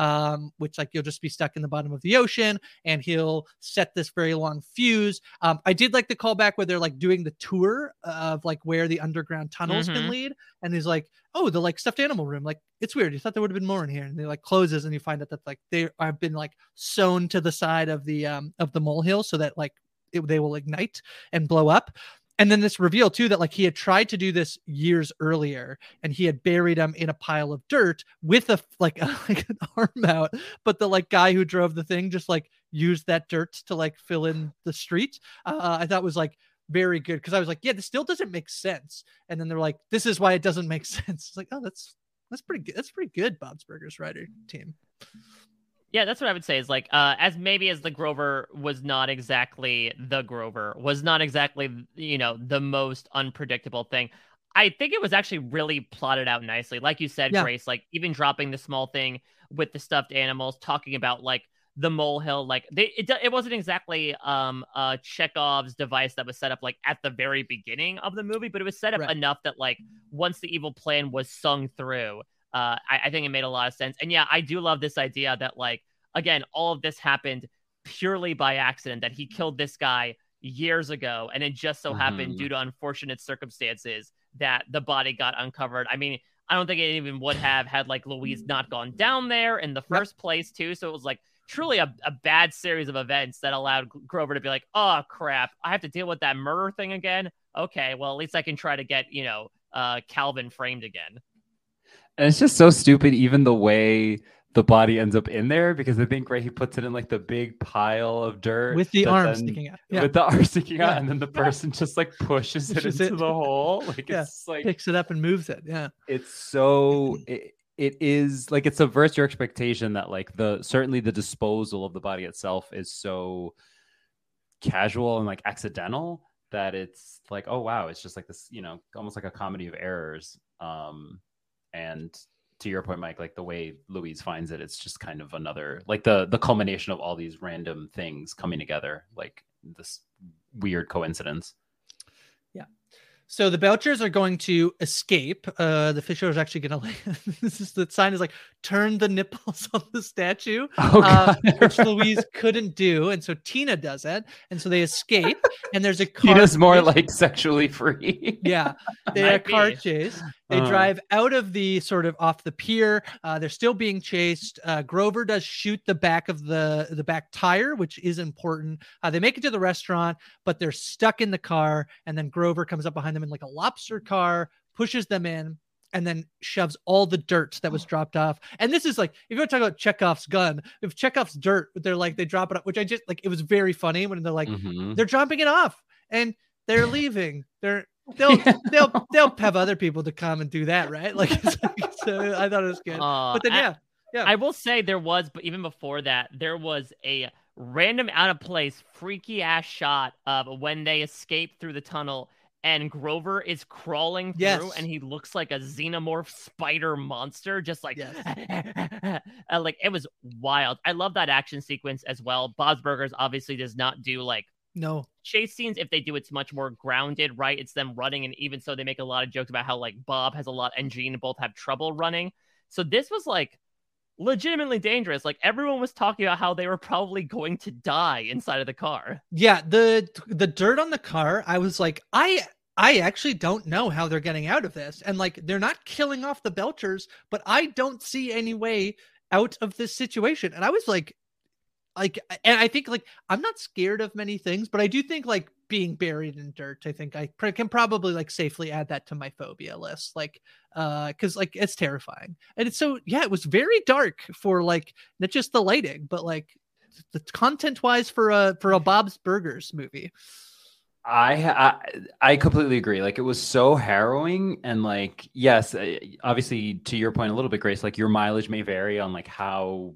which like you'll just be stuck in the bottom of the ocean, and he'll set this very long fuse. I did like the callback where they're like doing the tour of like where the underground tunnels can lead, and he's like, oh, the like stuffed animal room, like it's weird, you thought there would have been more in here, and they like closes and you find out that like they have been like sewn to the side of the molehill so that like they will ignite and blow up. And then this reveal too, that like he had tried to do this years earlier, and he had buried him in a pile of dirt with an arm out. But the like guy who drove the thing just like used that dirt to like fill in the street. I thought was like very good, because I was like, yeah, this still doesn't make sense. And then they're like, this is why it doesn't make sense. It's like, oh, that's pretty good. That's pretty good, Bob's Burgers writer team. Yeah, that's what I would say is like, as the Grover was not exactly the Grover, was not exactly, the most unpredictable thing. I think it was actually really plotted out nicely. Like you said, Grace, like even dropping the small thing with the stuffed animals, talking about like the molehill, like it wasn't exactly Chekhov's device that was set up like at the very beginning of the movie, but it was set up enough that like once the evil plan was sung through, I think it made a lot of sense. And yeah, I do love this idea that like, again, all of this happened purely by accident, that he killed this guy years ago. And it just so happened due to unfortunate circumstances that the body got uncovered. I mean, I don't think it even would have had like Louise not gone down there in the first place too. So it was like truly a bad series of events that allowed Grover to be like, oh crap, I have to deal with that murder thing again. Okay, well at least I can try to get Calvin framed again. And it's just so stupid, even the way the body ends up in there, because I think he puts it in like the big pile of dirt with the arm sticking out. Yeah. With the arm sticking out, and then the person just like pushes it into the hole. Like it's like picks it up and moves it. Yeah. It's so it is like it subverts your expectation that like certainly the disposal of the body itself is so casual and like accidental that it's like, oh wow, it's just like this, almost like a comedy of errors. And to your point, Mike, like the way Louise finds it, it's just kind of another, like the culmination of all these random things coming together, like this weird coincidence. Yeah. So the Belchers are going to escape. The Fisher is actually going to the sign is like, turn the nipples on the statue, which Louise couldn't do. And so Tina does it. And so they escape. And there's a car. Tina's more like sexually free. Yeah. They are car chase. They drive out of the sort of off the pier. They're still being chased. Grover does shoot the back of the back tire, which is important. They make it to the restaurant, but they're stuck in the car. And then Grover comes up behind them in like a lobster car, pushes them in, and then shoves all the dirt that was dropped off. And this is like, if you want to talk about Chekhov's gun, if Chekhov's dirt, they're like, they drop it up, which I just like, it was very funny when they're like, they're dropping it off and they're leaving. They'll have other people to come and do that, right? Like, so I thought it was good. But then yeah. I will say there was, but even before that, there was a random out of place, freaky ass shot of when they escape through the tunnel and Grover is crawling through and he looks like a xenomorph spider monster, just like, like it was wild. I love that action sequence as well. Bob's Burgers obviously does not do like chase scenes. If they do, it's much more grounded, right? It's them running, and even so they make a lot of jokes about how like Bob has a lot and Gene both have trouble running. So this was like legitimately dangerous. Like everyone was talking about how they were probably going to die inside of the car. Yeah, the dirt on the car, I was like, I actually don't know how they're getting out of this. And like they're not killing off the Belchers, but I don't see any way out of this situation. And I was like, and I think like I'm not scared of many things, but I do think like being buried in dirt, I think I can probably like safely add that to my phobia list, like because like it's terrifying. And it's so it was very dark for like not just the lighting, but like the content wise for a Bob's Burgers movie. I completely agree. Like it was so harrowing, and like yes, obviously to your point a little bit, Grace, like your mileage may vary on like how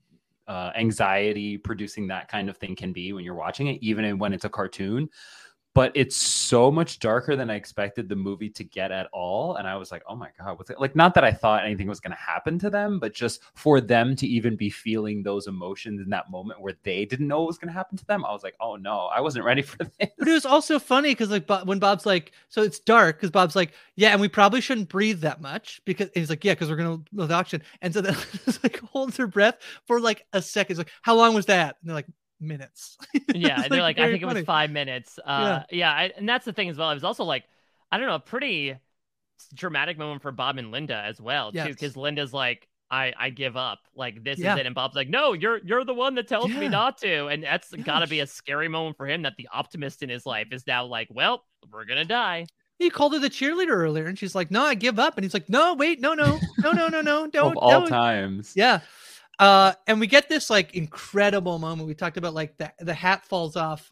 anxiety producing that kind of thing can be when you're watching it, even when it's a cartoon. But it's so much darker than I expected the movie to get at all. And I was like, oh my God, what's it? Like, not that I thought anything was going to happen to them, but just for them to even be feeling those emotions in that moment where they didn't know what was going to happen to them. I was like, oh no, I wasn't ready for this. But it was also funny because like when Bob's like, so it's dark, because Bob's like, yeah, and we probably shouldn't breathe that much, because he's like, yeah, because we're going to lose oxygen. And so then like holds her breath for like a second. It's like, how long was that? And they're like, minutes. Yeah, they're like I think it was 5 minutes. And that's the thing as well. It was also like, I don't know, a pretty dramatic moment for Bob and Linda as well, too, because Linda's like, I give up, like this is it, and Bob's like, no, you're the one that tells me not to. And that's gotta be a scary moment for him, that the optimist in his life is now like, well, we're gonna die. He called her the cheerleader earlier, and she's like, no, I give up. And he's like, no, wait, no, don't. Of all times. Yeah. And we get this like incredible moment. We talked about like the hat falls off.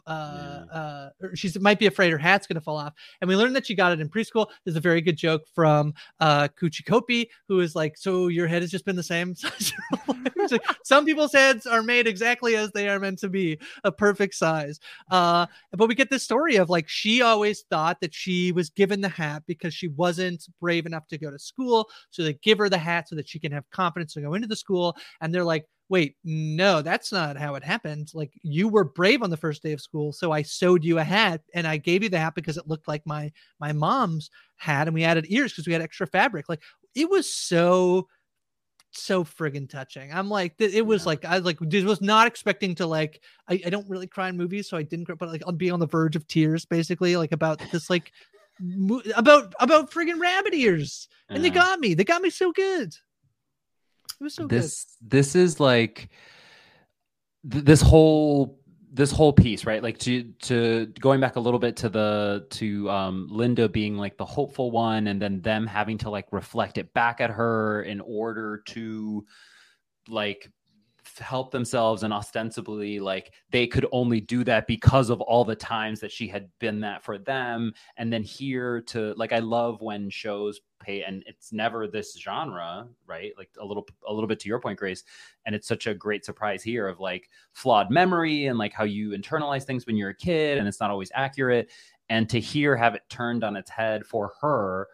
She might be afraid her hat's going to fall off. And we learned that she got it in preschool. There's a very good joke from Coochie Kopi, who is like, so your head has just been the same size your life? Like, some people's heads are made exactly as they are meant to be, a perfect size. But we get this story of like, she always thought that she was given the hat because she wasn't brave enough to go to school. So they give her the hat so that she can have confidence to go into the school. And they're like, wait, no, that's not how it happened. Like, you were brave on the first day of school, so I sewed you a hat, and I gave you the hat because it looked like my mom's hat, and we added ears because we had extra fabric. Like, it was so friggin' touching. I'm like, it was like, I like was not expecting to like, I don't really cry in movies, so I didn't, but like I'll be on the verge of tears basically, like about this, like about friggin' rabbit ears. And they got me so good. It was so good. This is like, this whole piece, right? Like to going back a little bit to Linda being like the hopeful one, and then them having to like reflect it back at her in order to like help themselves, and ostensibly like they could only do that because of all the times that she had been that for them. And then here to like, I love when shows pay, and it's never this genre, right? Like a little bit to your point, Grace, and it's such a great surprise here of like flawed memory and like how you internalize things when you're a kid and it's not always accurate. And to have it turned on its head for her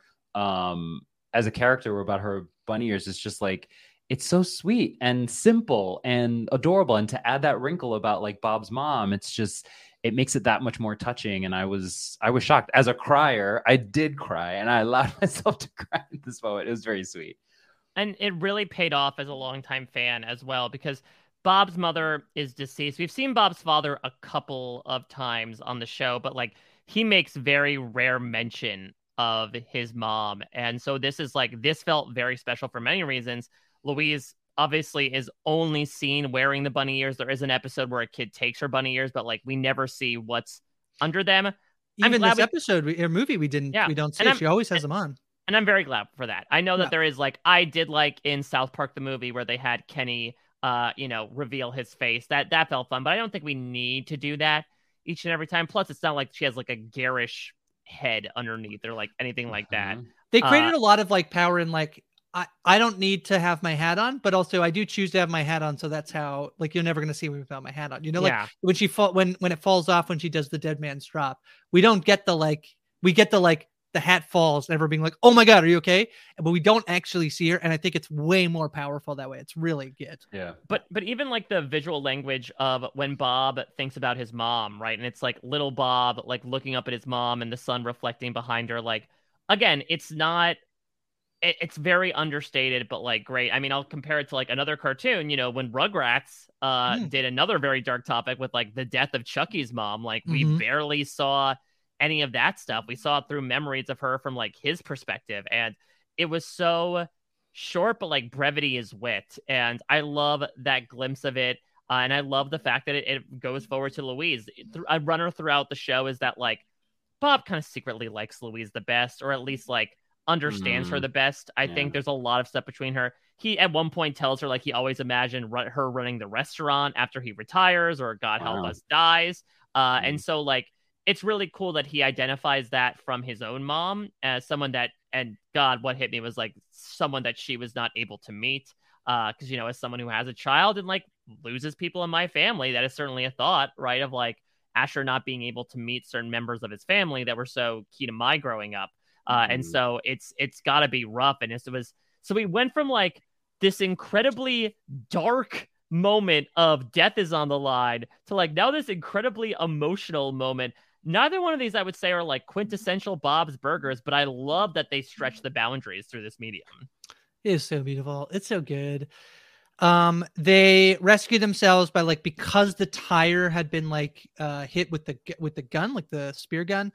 as a character about her bunny ears is just like, it's so sweet and simple and adorable. And to add that wrinkle about like Bob's mom, it's just, it makes it that much more touching. And I was shocked. As a crier, I did cry, and I allowed myself to cry at this moment. It was very sweet. And it really paid off as a longtime fan as well, because Bob's mother is deceased. We've seen Bob's father a couple of times on the show, but like he makes very rare mention of his mom. And so this felt very special for many reasons. Louise obviously is only seen wearing the bunny ears. There is an episode where a kid takes her bunny ears, but like we never see what's under them. Even this episode or movie, we don't see. She always has them on. And I'm very glad for that. I know that there is like, I did like in South Park, the movie, where they had Kenny, reveal his face. That felt fun, but I don't think we need to do that each and every time. Plus, it's not like she has like a garish head underneath or like anything like that. They created a lot of like power in like, I don't need to have my hat on, but also I do choose to have my hat on. So that's how, like, you're never going to see me without my hat on. Like when she when it falls off, when she does the dead man's drop, we don't get we get the hat falls and everyone being like, oh my God, are you okay? But we don't actually see her. And I think it's way more powerful that way. It's really good. Yeah. But even like the visual language of when Bob thinks about his mom, right? And it's like little Bob, like looking up at his mom and the sun reflecting behind her. Like, again, it's it's very understated, but like great. I mean, I'll compare it to like another cartoon, when Rugrats did another very dark topic with like the death of Chucky's mom. Like we barely saw any of that stuff. We saw it through memories of her from like his perspective. And it was so short, but like brevity is wit. And I love that glimpse of it. And I love the fact that it goes forward to Louise. A runner throughout the show is that like Bob kind of secretly likes Louise the best, or at least like understands her the best. I think there's a lot of stuff between her. He at one point tells her like he always imagined her running the restaurant after he retires, or God help us, dies. And so like it's really cool that he identifies that from his own mom as someone that, and God, what hit me was like someone that she was not able to meet. Because as someone who has a child and like loses people in my family, that is certainly a thought, right? Of like Asher not being able to meet certain members of his family that were so key to my growing up. And so it's got to be rough. And so we went from like this incredibly dark moment of death is on the line to like now this incredibly emotional moment. Neither one of these I would say are like quintessential Bob's Burgers, but I love that they stretch the boundaries through this medium. It is so beautiful. It's so good. They rescue themselves by like, because the tire had been like hit with the gun, like the spear gun,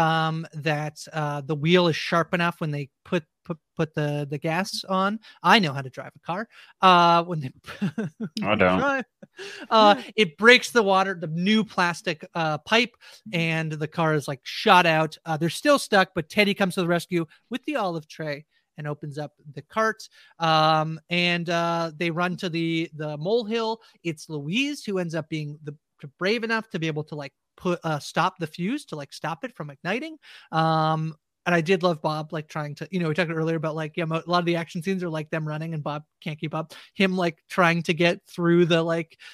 that the wheel is sharp enough when they put the gas on. I know how to drive a car. When they I don't. It breaks the new plastic pipe, and the car is like shot out. They're still stuck, but Teddy comes to the rescue with the olive tray and opens up the cart. And they run to the molehill. It's Louise who ends up being brave enough to be able to like stop the fuse, to like stop it from igniting. And I did love Bob, like trying to, we talked earlier about like, a lot of the action scenes are like them running and Bob can't keep up. Him like trying to get through the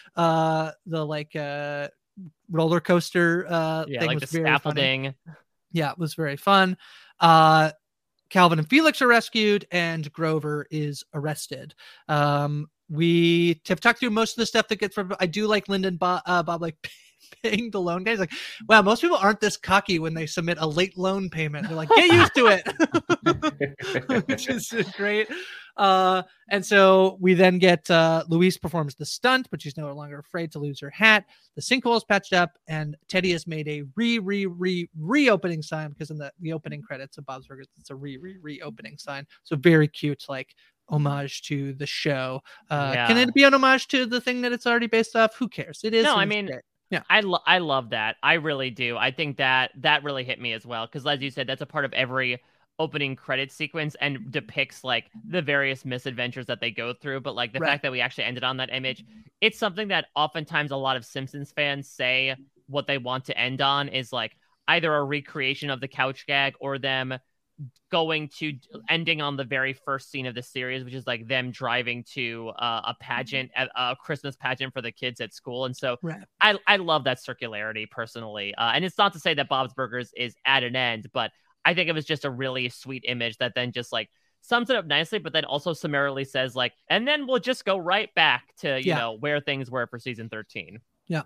roller coaster thing, like was the very scaffolding. Funny. Yeah, it was very fun. Calvin and Felix are rescued, and Grover is arrested. We have talked through most of the stuff that gets from. I do like Linda and Bob like paying the loan guys. Like, wow, most people aren't this cocky when they submit a late loan payment. They're like, get used to it, which is great. And so we then get Louise performs the stunt, but she's no longer afraid to lose her hat. The sinkhole is patched up, and Teddy has made a reopening sign, because in the opening credits of Bob's Burgers, it's a reopening sign. So very cute, like homage to the show. Can it be an homage to the thing that it's already based off? Who cares? It is. No, I mean, yeah, I love that. I really do. I think that really hit me as well, because as you said, that's a part of every opening credit sequence and depicts like the various misadventures that they go through. But like the fact that we actually ended on that image, it's something that oftentimes a lot of Simpsons fans say what they want to end on is like either a recreation of the couch gag or them going to ending on the very first scene of the series, which is like them driving to a pageant, a Christmas pageant for the kids at school. And so I love that circularity personally. And it's not to say that Bob's Burgers is at an end, but I think it was just a really sweet image that then just like sums it up nicely, but then also summarily says like, and then we'll just go right back to, you know, where things were for season 13. Yeah.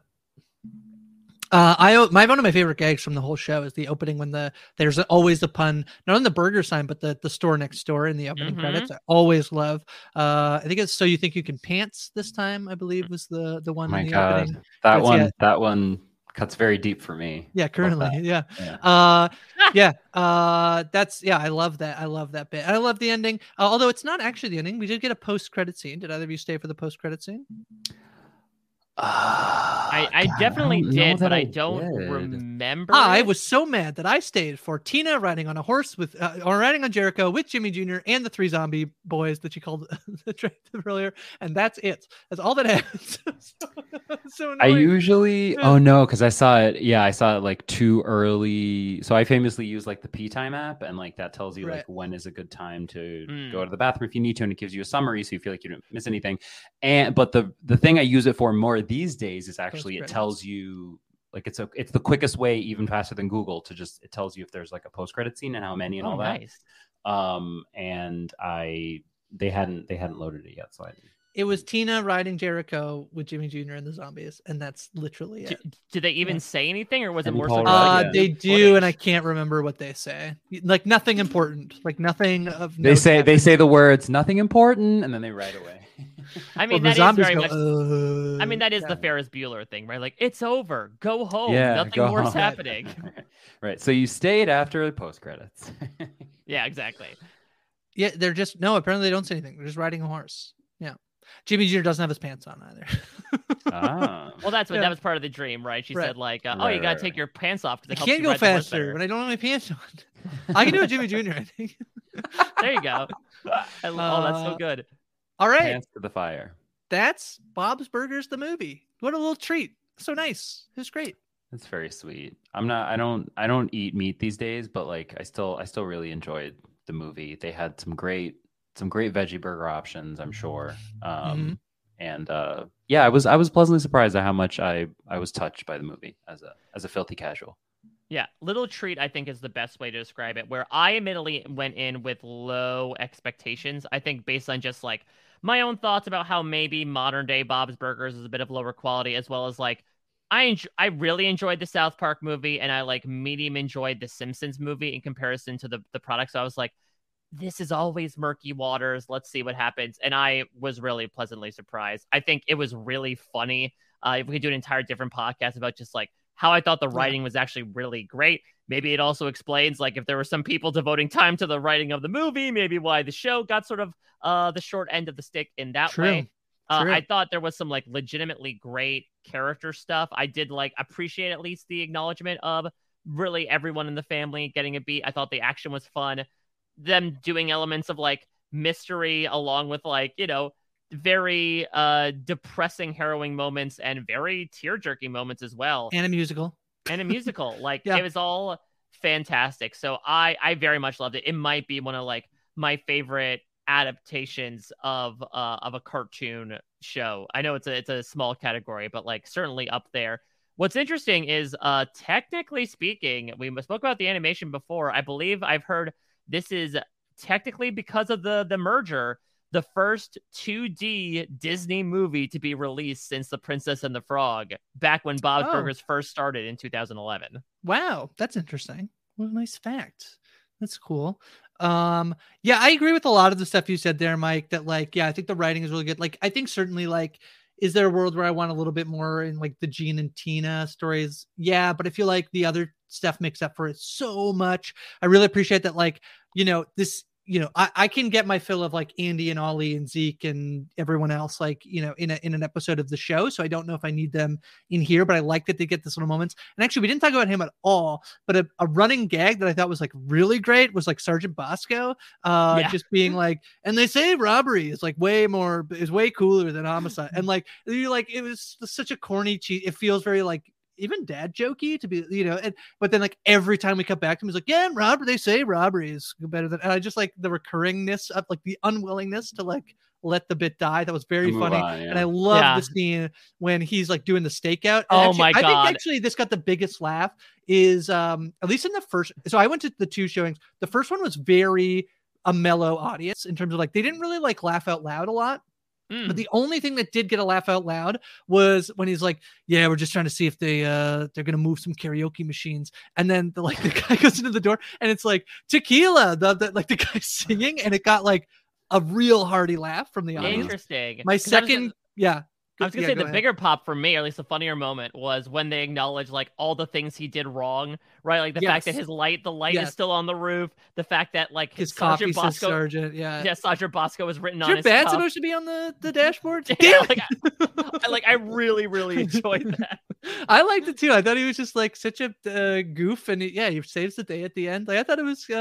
One of my favorite gags from the whole show is the opening when there's always the pun, not on the burger sign, but the store next door in the opening credits. I always love. I think it's So You Think You Can Pants this time, I believe was the one. Oh my in the God. Opening. That one cuts very deep for me. Yeah, currently. Yeah. I love that. I love that bit. I love the ending. Although it's not actually the ending. We did get a post-credit scene. Did either of you stay for the post-credit scene? I definitely did, but I don't remember. I was so mad that I stayed for Tina riding on a horse or riding on Jericho with Jimmy Jr. and the 3 zombie boys that you called earlier, and that's it. That's all that happens. So annoying. I usually, because I saw it. Yeah, I saw it like too early. So I famously use like the P Time app, and like that tells you like when is a good time to go to the bathroom if you need to, and it gives you a summary so you feel like you don't miss anything. But the thing I use it for more these days is actually it tells you like it's the quickest way, even faster than Google, to just it tells you if there's like a post-credit scene and how many and all that. And they hadn't loaded it yet, so it was Tina riding Jericho with Jimmy Jr. and the zombies, and that's literally it. Did they even say anything, or was it more so they do footage? And I can't remember what they say. Like nothing important, like nothing of they say the words nothing important, and then they ride away. I mean, that is very much. I mean, that is the Ferris Bueller thing, right? Like, it's over. Go home. Yeah, nothing more's happening. Right. So you stayed after the post credits. Yeah, exactly. Yeah, they're just apparently they don't say anything. They're just riding a horse. Yeah. Jimmy Jr. doesn't have his pants on either. Well, that was part of the dream, right? She said like, you got to take your pants off. I can't go faster when I don't have my pants on. I can do a Jimmy Jr. I think. There you go. That's so good. All right. Pants to the fire. That's Bob's Burgers, the movie. What a little treat. So nice. It was great. That's very sweet. I don't eat meat these days, but like I still really enjoyed the movie. They had some great veggie burger options, I'm sure. And I was pleasantly surprised at how much I was touched by the movie as a filthy casual. Yeah, little treat, I think, is the best way to describe it, where I admittedly went in with low expectations. I think based on just like my own thoughts about how maybe modern day Bob's Burgers is a bit of lower quality, as well as like I really enjoyed the South Park movie, and I like medium enjoyed the Simpsons movie in comparison to the product. So I was like, this is always murky waters. Let's see what happens. And I was really pleasantly surprised. I think it was really funny. If we could do an entire different podcast about just like how I thought the writing was actually really great. Maybe it also explains like if there were some people devoting time to the writing of the movie, maybe why the show got sort of the short end of the stick in that way. I thought there was some like legitimately great character stuff. I did like appreciate at least the acknowledgement of really everyone in the family getting a beat. I thought the action was fun. Them doing elements of like mystery along with like, very depressing, harrowing moments and very tear-jerking moments as well. And a musical. Like it was all fantastic. So I very much loved it. It might be one of like my favorite adaptations of a cartoon show. I know it's a small category, but like certainly up there. What's interesting is technically speaking, we spoke about the animation before. I believe I've heard this is technically because of the merger, the first 2D Disney movie to be released since The Princess and the Frog, back when Bob's Burgers first started in 2011. Wow, that's interesting. What a nice fact. That's cool. Yeah, I agree with a lot of the stuff you said there, Mike, that like, yeah, I think the writing is really good. Like, I think certainly like, is there a world where I want a little bit more in like the Gene and Tina stories? Yeah, but I feel like the other stuff makes up for it so much. I really appreciate that. Like, this I can get my fill of like Andy and Ollie and Zeke and everyone else, like, in an episode of the show. So I don't know if I need them in here, but I like that they get this little moments. And actually, we didn't talk about him at all, but a running gag that I thought was like really great was like Sergeant Bosco, just being like, and they say robbery is like way cooler than homicide. And like, it was such a corny cheat. It feels very like, even dad jokey to be, but then like every time we come back to him, he's like, yeah, robbery, they say robbery is better than, and I just like the recurringness of like the unwillingness to like let the bit die. That was very funny. And I love the scene when he's like doing the stakeout. And my God. I think actually this got the biggest laugh is at least in the first, so I went to the 2 showings. The first one was very a mellow audience in terms of like, they didn't really like laugh out loud a lot. But the only thing that did get a laugh out loud was when he's like, yeah, we're just trying to see if they're going to move some karaoke machines. And then the guy goes into the door and it's like tequila, the guy singing, and it got like a real hearty laugh from the audience. Interesting. My second, I was gonna say the bigger pop for me, or at least the funnier moment, was when they acknowledge like all the things he did wrong, right? Like the fact that the light is still on the roof, the fact that like his Sergeant coffee Bosco, Sergeant, Sergeant Bosco was written on your his bad's cup. supposed to be on the dashboard. I really enjoyed that. I liked it too. I thought he was just like such a goof, and he saves the day at the end. Like I thought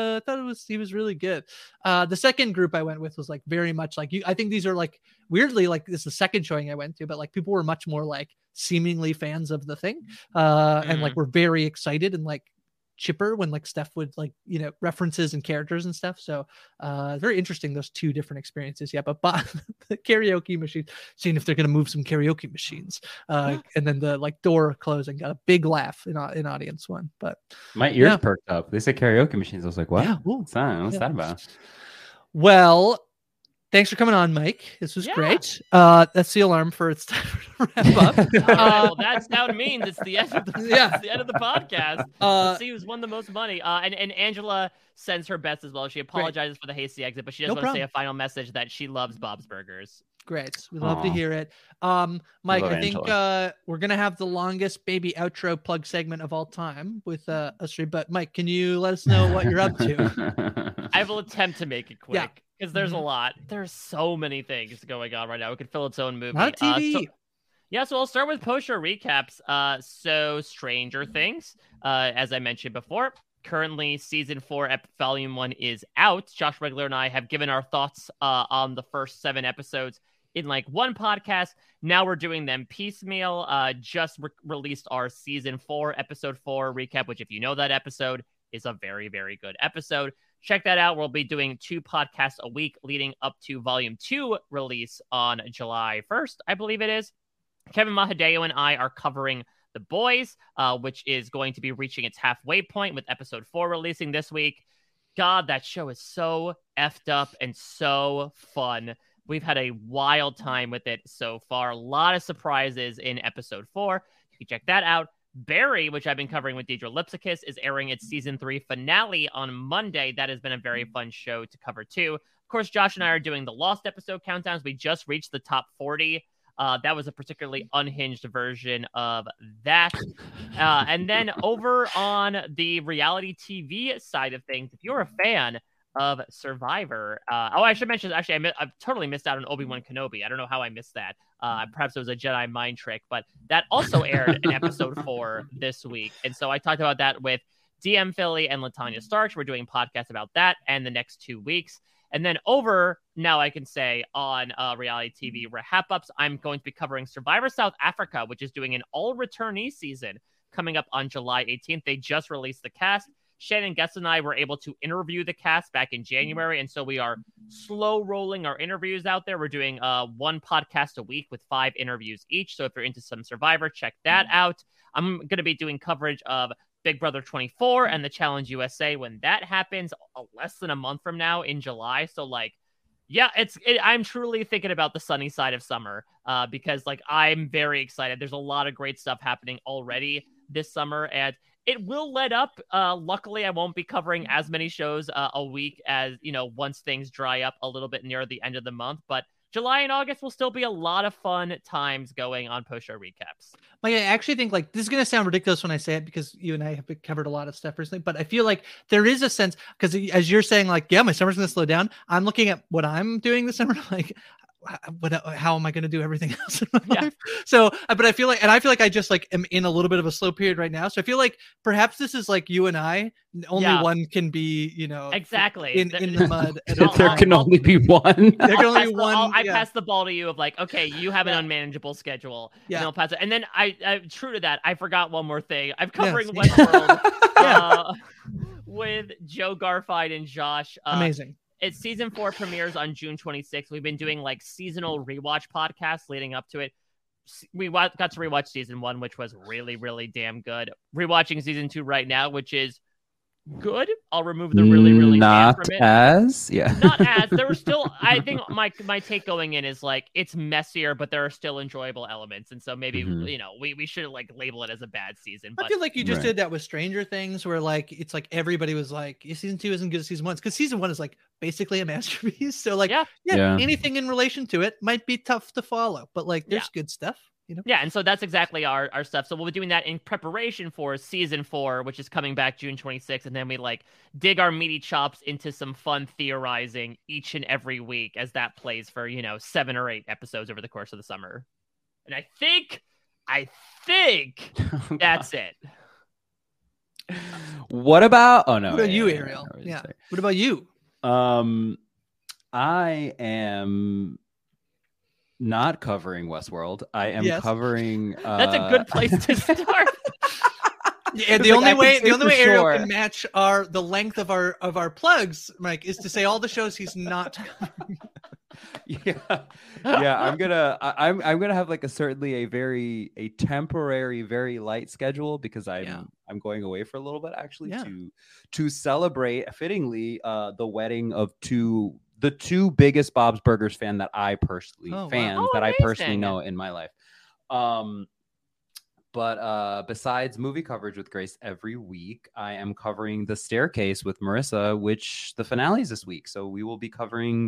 he was really good. The second group I went with was like very much like you. I think these are like weirdly like this is the second showing I went to, but like people were much more like seemingly fans of the thing, and like were very excited and like chipper when like Steph would like references and characters and stuff. So very interesting, those 2 different experiences. But the karaoke machine, seeing if they're going to move some karaoke machines, and then the like door closing got a big laugh in audience one. But my ears perked up. They said karaoke machines. I was like, what? What's that about? Well, thanks for coming on, Mike. This was great. That's the alarm for it's time to wrap up. Well, that sound means it's the end of it's the end of the podcast. Let's see who's won the most money. And Angela sends her best as well. She apologizes for the hasty exit, but she does want to say a final message that she loves Bob's Burgers. Great. We love to hear it. Mike, I think we're going to have the longest baby outro plug segment of all time with us three. But Mike, can you let us know what you're up to? I will attempt to make it quick because there's a lot. There's so many things going on right now. It could fill its own movie. Not a TV. So I'll start with post-show recaps. So Stranger Things, as I mentioned before, currently season 4, volume 1 is out. Josh Regler and I have given our thoughts on the first 7 episodes in like one podcast. Now we're doing them piecemeal. Just released our season 4, episode 4 recap, which if you know that episode is a very, very good episode. Check that out. We'll be doing 2 podcasts a week leading up to volume 2 release on July 1st, I believe it is. Kevin Mahadeo and I are covering The Boys, which is going to be reaching its halfway point with episode 4 releasing this week. God, that show is so effed up and so fun. We've had a wild time with it so far. A lot of surprises in episode 4. You can check that out. Barry, which I've been covering with Deidre Lipsikis, is airing its season 3 finale on Monday. That has been a very fun show to cover too. Of course, Josh and I are doing the Lost episode countdowns. We just reached the top 40. That was a particularly unhinged version of that. And then over on the reality TV side of things, if you're a fan of Survivor, I should mention, actually, I totally missed out on Obi-Wan Kenobi. I don't know how I missed that. Perhaps it was a Jedi mind trick, but that also aired in episode 4 this week. And so I talked about that with DM Philly and Latanya Starch. We're doing podcasts about that and the next 2 weeks. And then over, now I can say, on reality TV wrap-ups, I'm going to be covering Survivor South Africa, which is doing an all-returnee season coming up on July 18th. They just released the cast. Shannon Guest and I were able to interview the cast back in January, and so we are slow-rolling our interviews out there. We're doing 1 podcast a week with 5 interviews each, so if you're into some Survivor, check that out. I'm going to be doing coverage of Big Brother 24 and the Challenge USA when that happens less than a month from now in July. So I'm truly thinking about the sunny side of summer because I'm very excited. There's a lot of great stuff happening already this summer, and it will let up. Luckily, I won't be covering as many shows a week as, once things dry up a little bit near the end of the month, but July and August will still be a lot of fun times going on post-show recaps. Like, I actually think like this is gonna sound ridiculous when I say it because you and I have covered a lot of stuff recently, but I feel like there is a sense because as you're saying, like, yeah, my summer's gonna slow down. I'm looking at what I'm doing this summer, like, how am I going to do everything else in my life? So, but I feel like I just like am in a little bit of a slow period right now. So I feel like perhaps this is like you and I, only one can be, exactly in the mud. There can only be one. There can only be one. I pass the ball to you of like, okay, you have an unmanageable schedule. Yeah. And I'll pass it. And then I true to that, I forgot one more thing. I'm covering Westworld with Joe Garfide and Josh. Amazing. It's season 4 premieres on June 26th. We've been doing like seasonal rewatch podcasts leading up to it. We got to rewatch season 1, which was really, really damn good. Rewatching season 2 right now, which is good. I'll remove the really, really not from it. Not as. There were still. I think my take going in is like it's messier, but there are still enjoyable elements, and so maybe we should like label it as a bad season. But I feel like you just did that with Stranger Things, where like it's like everybody was like season 2 isn't good as season 1 because season 1 is like basically a masterpiece. So like anything in relation to it might be tough to follow, but like there's good stuff. Yeah, and so that's exactly our stuff. So we'll be doing that in preparation for season 4, which is coming back June 26th, and then we like dig our meaty chops into some fun theorizing each and every week as that plays for 7 or 8 episodes over the course of the summer. And I think that's it. What about? Oh no! What about you, Ariel? Yeah. What about you? I am not covering Westworld. I am covering. That's a good place to start. Yeah, the only way Ariel can match the length of our plugs, Mike, is to say all the shows he's not covering. I'm gonna have like certainly a temporary, very light schedule because I'm going away for a little bit actually to celebrate fittingly the wedding of the two biggest Bob's Burgers fan that I personally I personally know in my life. But besides movie coverage with Grace every week, I am covering The Staircase with Marissa, which the finale is this week. So we will be covering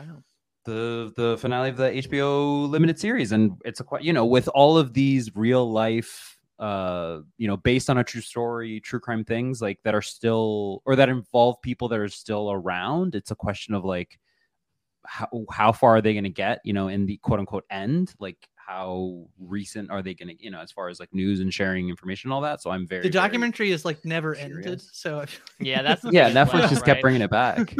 the finale of the HBO limited series, and it's with all of these real life based on a true story, true crime things like that are still or that involve people that are still around. It's a question of like how far are they going to get, in the quote unquote end, like how recent are they going to, as far as like news and sharing information and all that. So I'm the documentary is like never ended. So Netflix just kept bringing it back.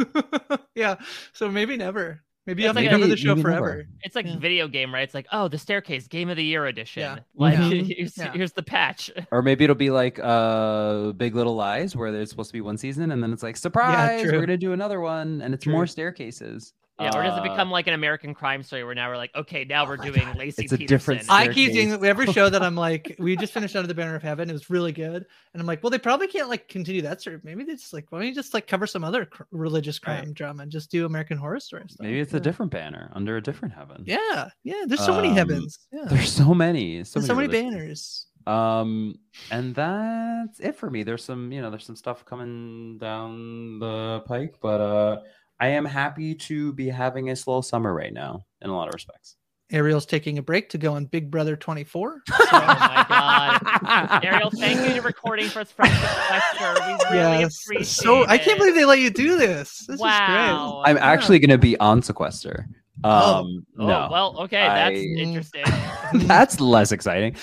So maybe never. Maybe you have to cover the show forever. It's like video game, right? It's like, The Staircase Game of the Year edition. Like, here's the patch. Or maybe it'll be like Big Little Lies, where there's supposed to be one season, and then it's like, surprise, we're gonna do another one, and it's more staircases. Yeah, or does it become like an American Crime Story where now we're like, okay, now we're doing Lacey Peterson. Different I keep doing every show that I'm like, we just finished Under the Banner of Heaven. It was really good. And I'm like, well, they probably can't like continue that story. Maybe they just like, why don't you just like cover some other religious crime drama and just do American Horror Story stuff? Maybe it's a different banner under a different heaven. Yeah. There's so many heavens. Yeah. There's so many. So many banners. And that's it for me. There's some stuff coming down the pike, but I am happy to be having a slow summer right now in a lot of respects. Ariel's taking a break to go on Big Brother 24. Oh my God. Ariel, thank you for recording for us from Sequester. We really appreciate it. I can't believe they let you do this. This is great. I'm actually going to be on Sequester. No. Well, okay, that's interesting. That's less exciting.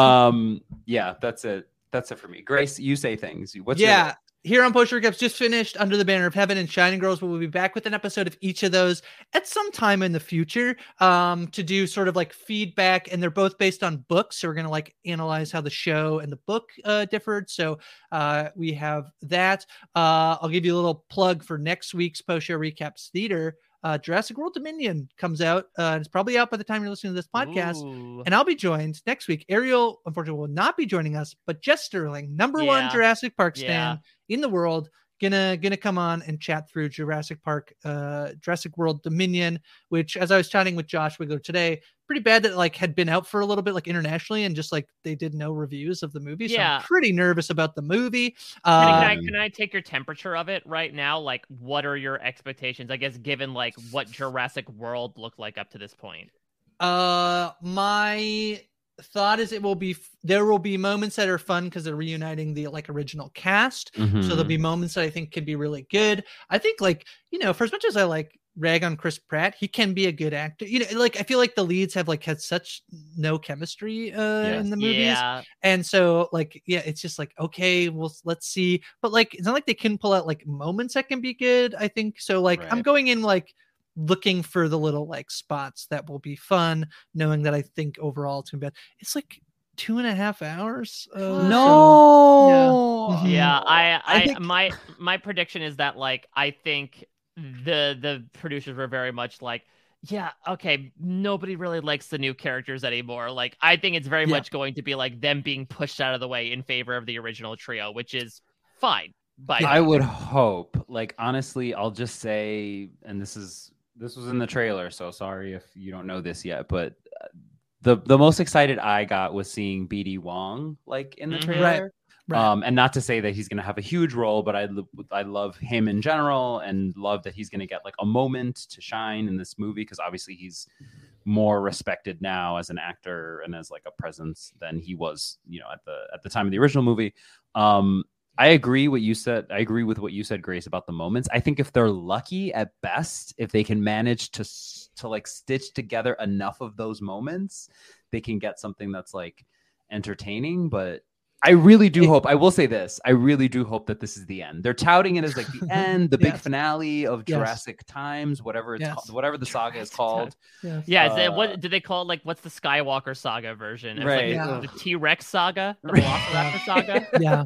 That's it. That's it for me. Grace, you say things. What's your here on Post Recaps, just finished Under the Banner of Heaven and Shining Girls. We'll be back with an episode of each of those at some time in the future to do sort of like feedback. And they're both based on books. So we're going to like analyze how the show and the book differed. So we have that. I'll give you a little plug for next week's Post Show Recaps Theater. Jurassic World Dominion comes out. It's probably out by the time you're listening to this podcast. Ooh. And I'll be joined next week. Ariel, unfortunately, will not be joining us, but Jess Sterling, number one Jurassic Park stan in the world, gonna come on and chat through Jurassic World Dominion, which, as I was chatting with Josh Wigler today, pretty bad that like had been out for a little bit like internationally and just like they did no reviews of the movie. So I'm pretty nervous about the movie. Can I take your temperature of it right now? Like, what are your expectations? I guess given like what Jurassic World looked like up to this point. My thought is there will be moments that are fun because they're reuniting the like original cast. So there'll be moments that I think could be really good. I think like, for as much as I like rag on Chris Pratt, he can be a good actor. Like I feel like the leads have like had such no chemistry in the movies. Yeah. And so like, it's just like, okay, well, let's see. But like, it's not like they can pull out like moments that can be good, I think. So like, Right. I'm going in like looking for the little like spots that will be fun, knowing that I think overall it's gonna be bad. It's like 2.5 hours. No. Yeah, I think- my prediction is that like I think the producers were very much like, yeah, okay, nobody really likes the new characters anymore. Like I think it's very much going to be like them being pushed out of the way in favor of the original trio, which is fine. But I would hope, like, honestly, I'll just say, and this was in the trailer, so sorry if you don't know this yet, but the most excited I got was seeing BD Wong like in the trailer. Right. And not to say that he's going to have a huge role, but I love him in general and love that he's going to get like a moment to shine in this movie, because obviously he's more respected now as an actor and as like a presence than he was, at the time of the original movie. I agree what you said. I agree with what you said, Grace, about the moments. I think if they're lucky at best, if they can manage to like stitch together enough of those moments, they can get something that's like entertaining. But I really do hope, I will say this, I really do hope that this is the end. They're touting it as like the end, the big finale of Jurassic Times, whatever it's called, whatever the saga is called. What do they call it? Like, what's the Skywalker saga version? It's like the T-Rex saga, the Velociraptor saga. Yeah.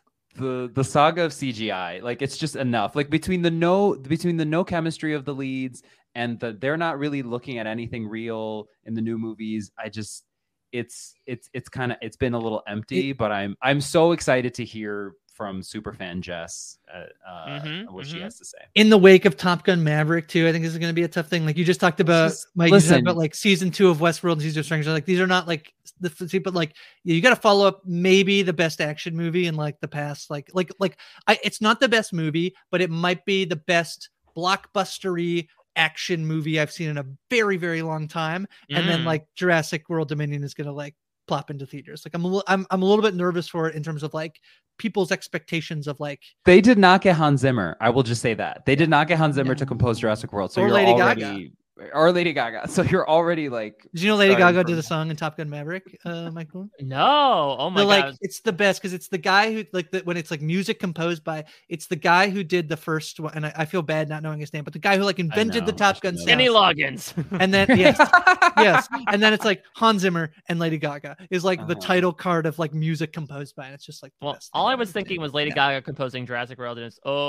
The saga of CGI, like it's just enough. Like between the no chemistry of the leads and they're not really looking at anything real in the new movies. It's been a little empty, but I'm so excited to hear from superfan Jess what she has to say. In the wake of Top Gun Maverick too, I think this is going to be a tough thing. Like you just talked about, Mike, you talked about like season 2 of Westworld and season of Stranger. Like these are not like but like you got to follow up maybe the best action movie in like the past. It's not the best movie, but it might be the best blockbustery action movie I've seen in a very, very long time. And then like Jurassic World Dominion is going to like plop into theaters. Like I'm a little bit nervous for it in terms of like people's expectations of like. They did not get Hans Zimmer. I will just say that they did not get Hans Zimmer to compose Jurassic World. So or Lady Gaga. So you're already like. Did you know Lady Gaga did a song in Top Gun Maverick, Michael? No. Oh my god. It's the best because it's the guy who when it's like music composed by, it's the guy who did the first one, and I feel bad not knowing his name, but the guy who like invented the Top Gun sound. Kenny Loggins. And then yes, and then it's like Hans Zimmer and Lady Gaga is like the title card of like music composed by, and it's just like. Well, all I was thinking was Lady Gaga composing Jurassic World, and it's come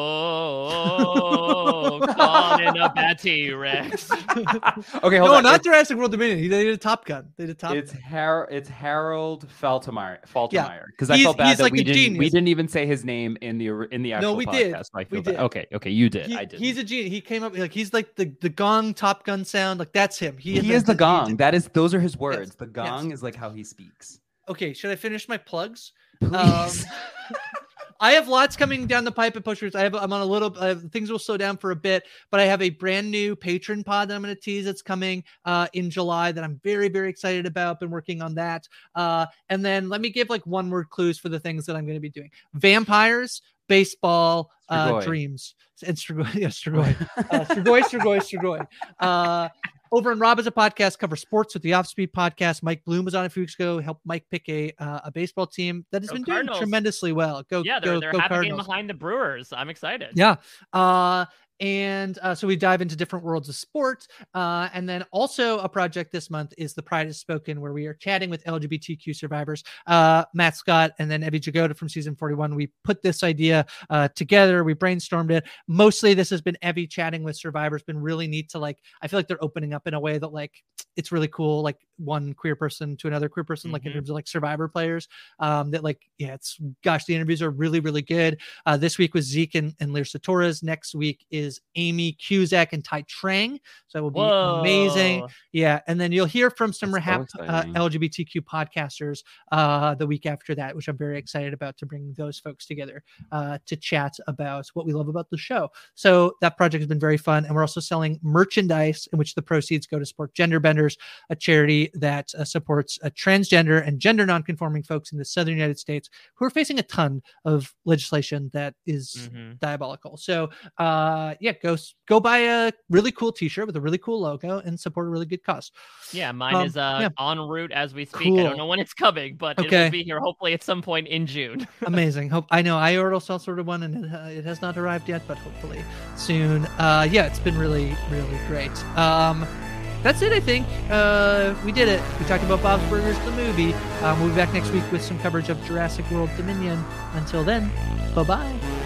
in a bad T-Rex. Okay, hold on. Not Jurassic World Dominion. They did a Top Gun. It's Harold Faltermeyer. Because I felt bad that we didn't even say his name in the actual podcast. We did. Okay, you did. I did. He's a genius. He came up like he's like the gong Top Gun sound. Like that's him. He is the gong. Those are his words. Yes. The gong is like how he speaks. Okay, should I finish my plugs? Please. I have lots coming down the pipe at Pushers. I'm on a little. Things will slow down for a bit, but I have a brand new patron pod that I'm going to tease. That's coming in July that I'm very, very excited about. Been working on that. And then let me give like one word clues for the things that I'm going to be doing: vampires, baseball, dreams, and Strigoi. Yeah, Strigoi. Strigoi. Over on Rob is a podcast, cover sports with the Offspeed podcast. Mike Bloom was on a few weeks ago, helped Mike pick a baseball team that has been doing tremendously well. They're having a game behind the Brewers. I'm excited. Yeah. And so we dive into different worlds of sports. And then also a project this month is The Pride Has Spoken, where we are chatting with LGBTQ survivors. Matt Scott and then Evie Jagoda from season 41. We put this idea together. We brainstormed it. Mostly this has been Evie chatting with survivors. Been really neat to like, I feel like they're opening up in a way that like, it's really cool. Like one queer person to another queer person, like in terms of like survivor players that like, the interviews are really, really good. This week was Zeke and Lyrsa Torres. Next week is Amy Cusack and Tai Trang. So it will be amazing. Yeah. And then you'll hear from some LGBTQ podcasters the week after that, which I'm very excited about to bring those folks together to chat about what we love about the show. So that project has been very fun. And we're also selling merchandise in which the proceeds go to support Gender Benders, a charity company that supports transgender and gender nonconforming folks in the southern United States who are facing a ton of legislation that is diabolical. So go buy a really cool t-shirt with a really cool logo and support a really good cause. Yeah, mine is en route as we speak. Cool. I don't know when it's coming, but it will be here hopefully at some point in June. Amazing. I know I also ordered one and it has not arrived yet, but hopefully soon. It's been really, really great. That's it, I think. We did it. We talked about Bob's Burgers, the movie. We'll be back next week with some coverage of Jurassic World Dominion. Until then, bye-bye.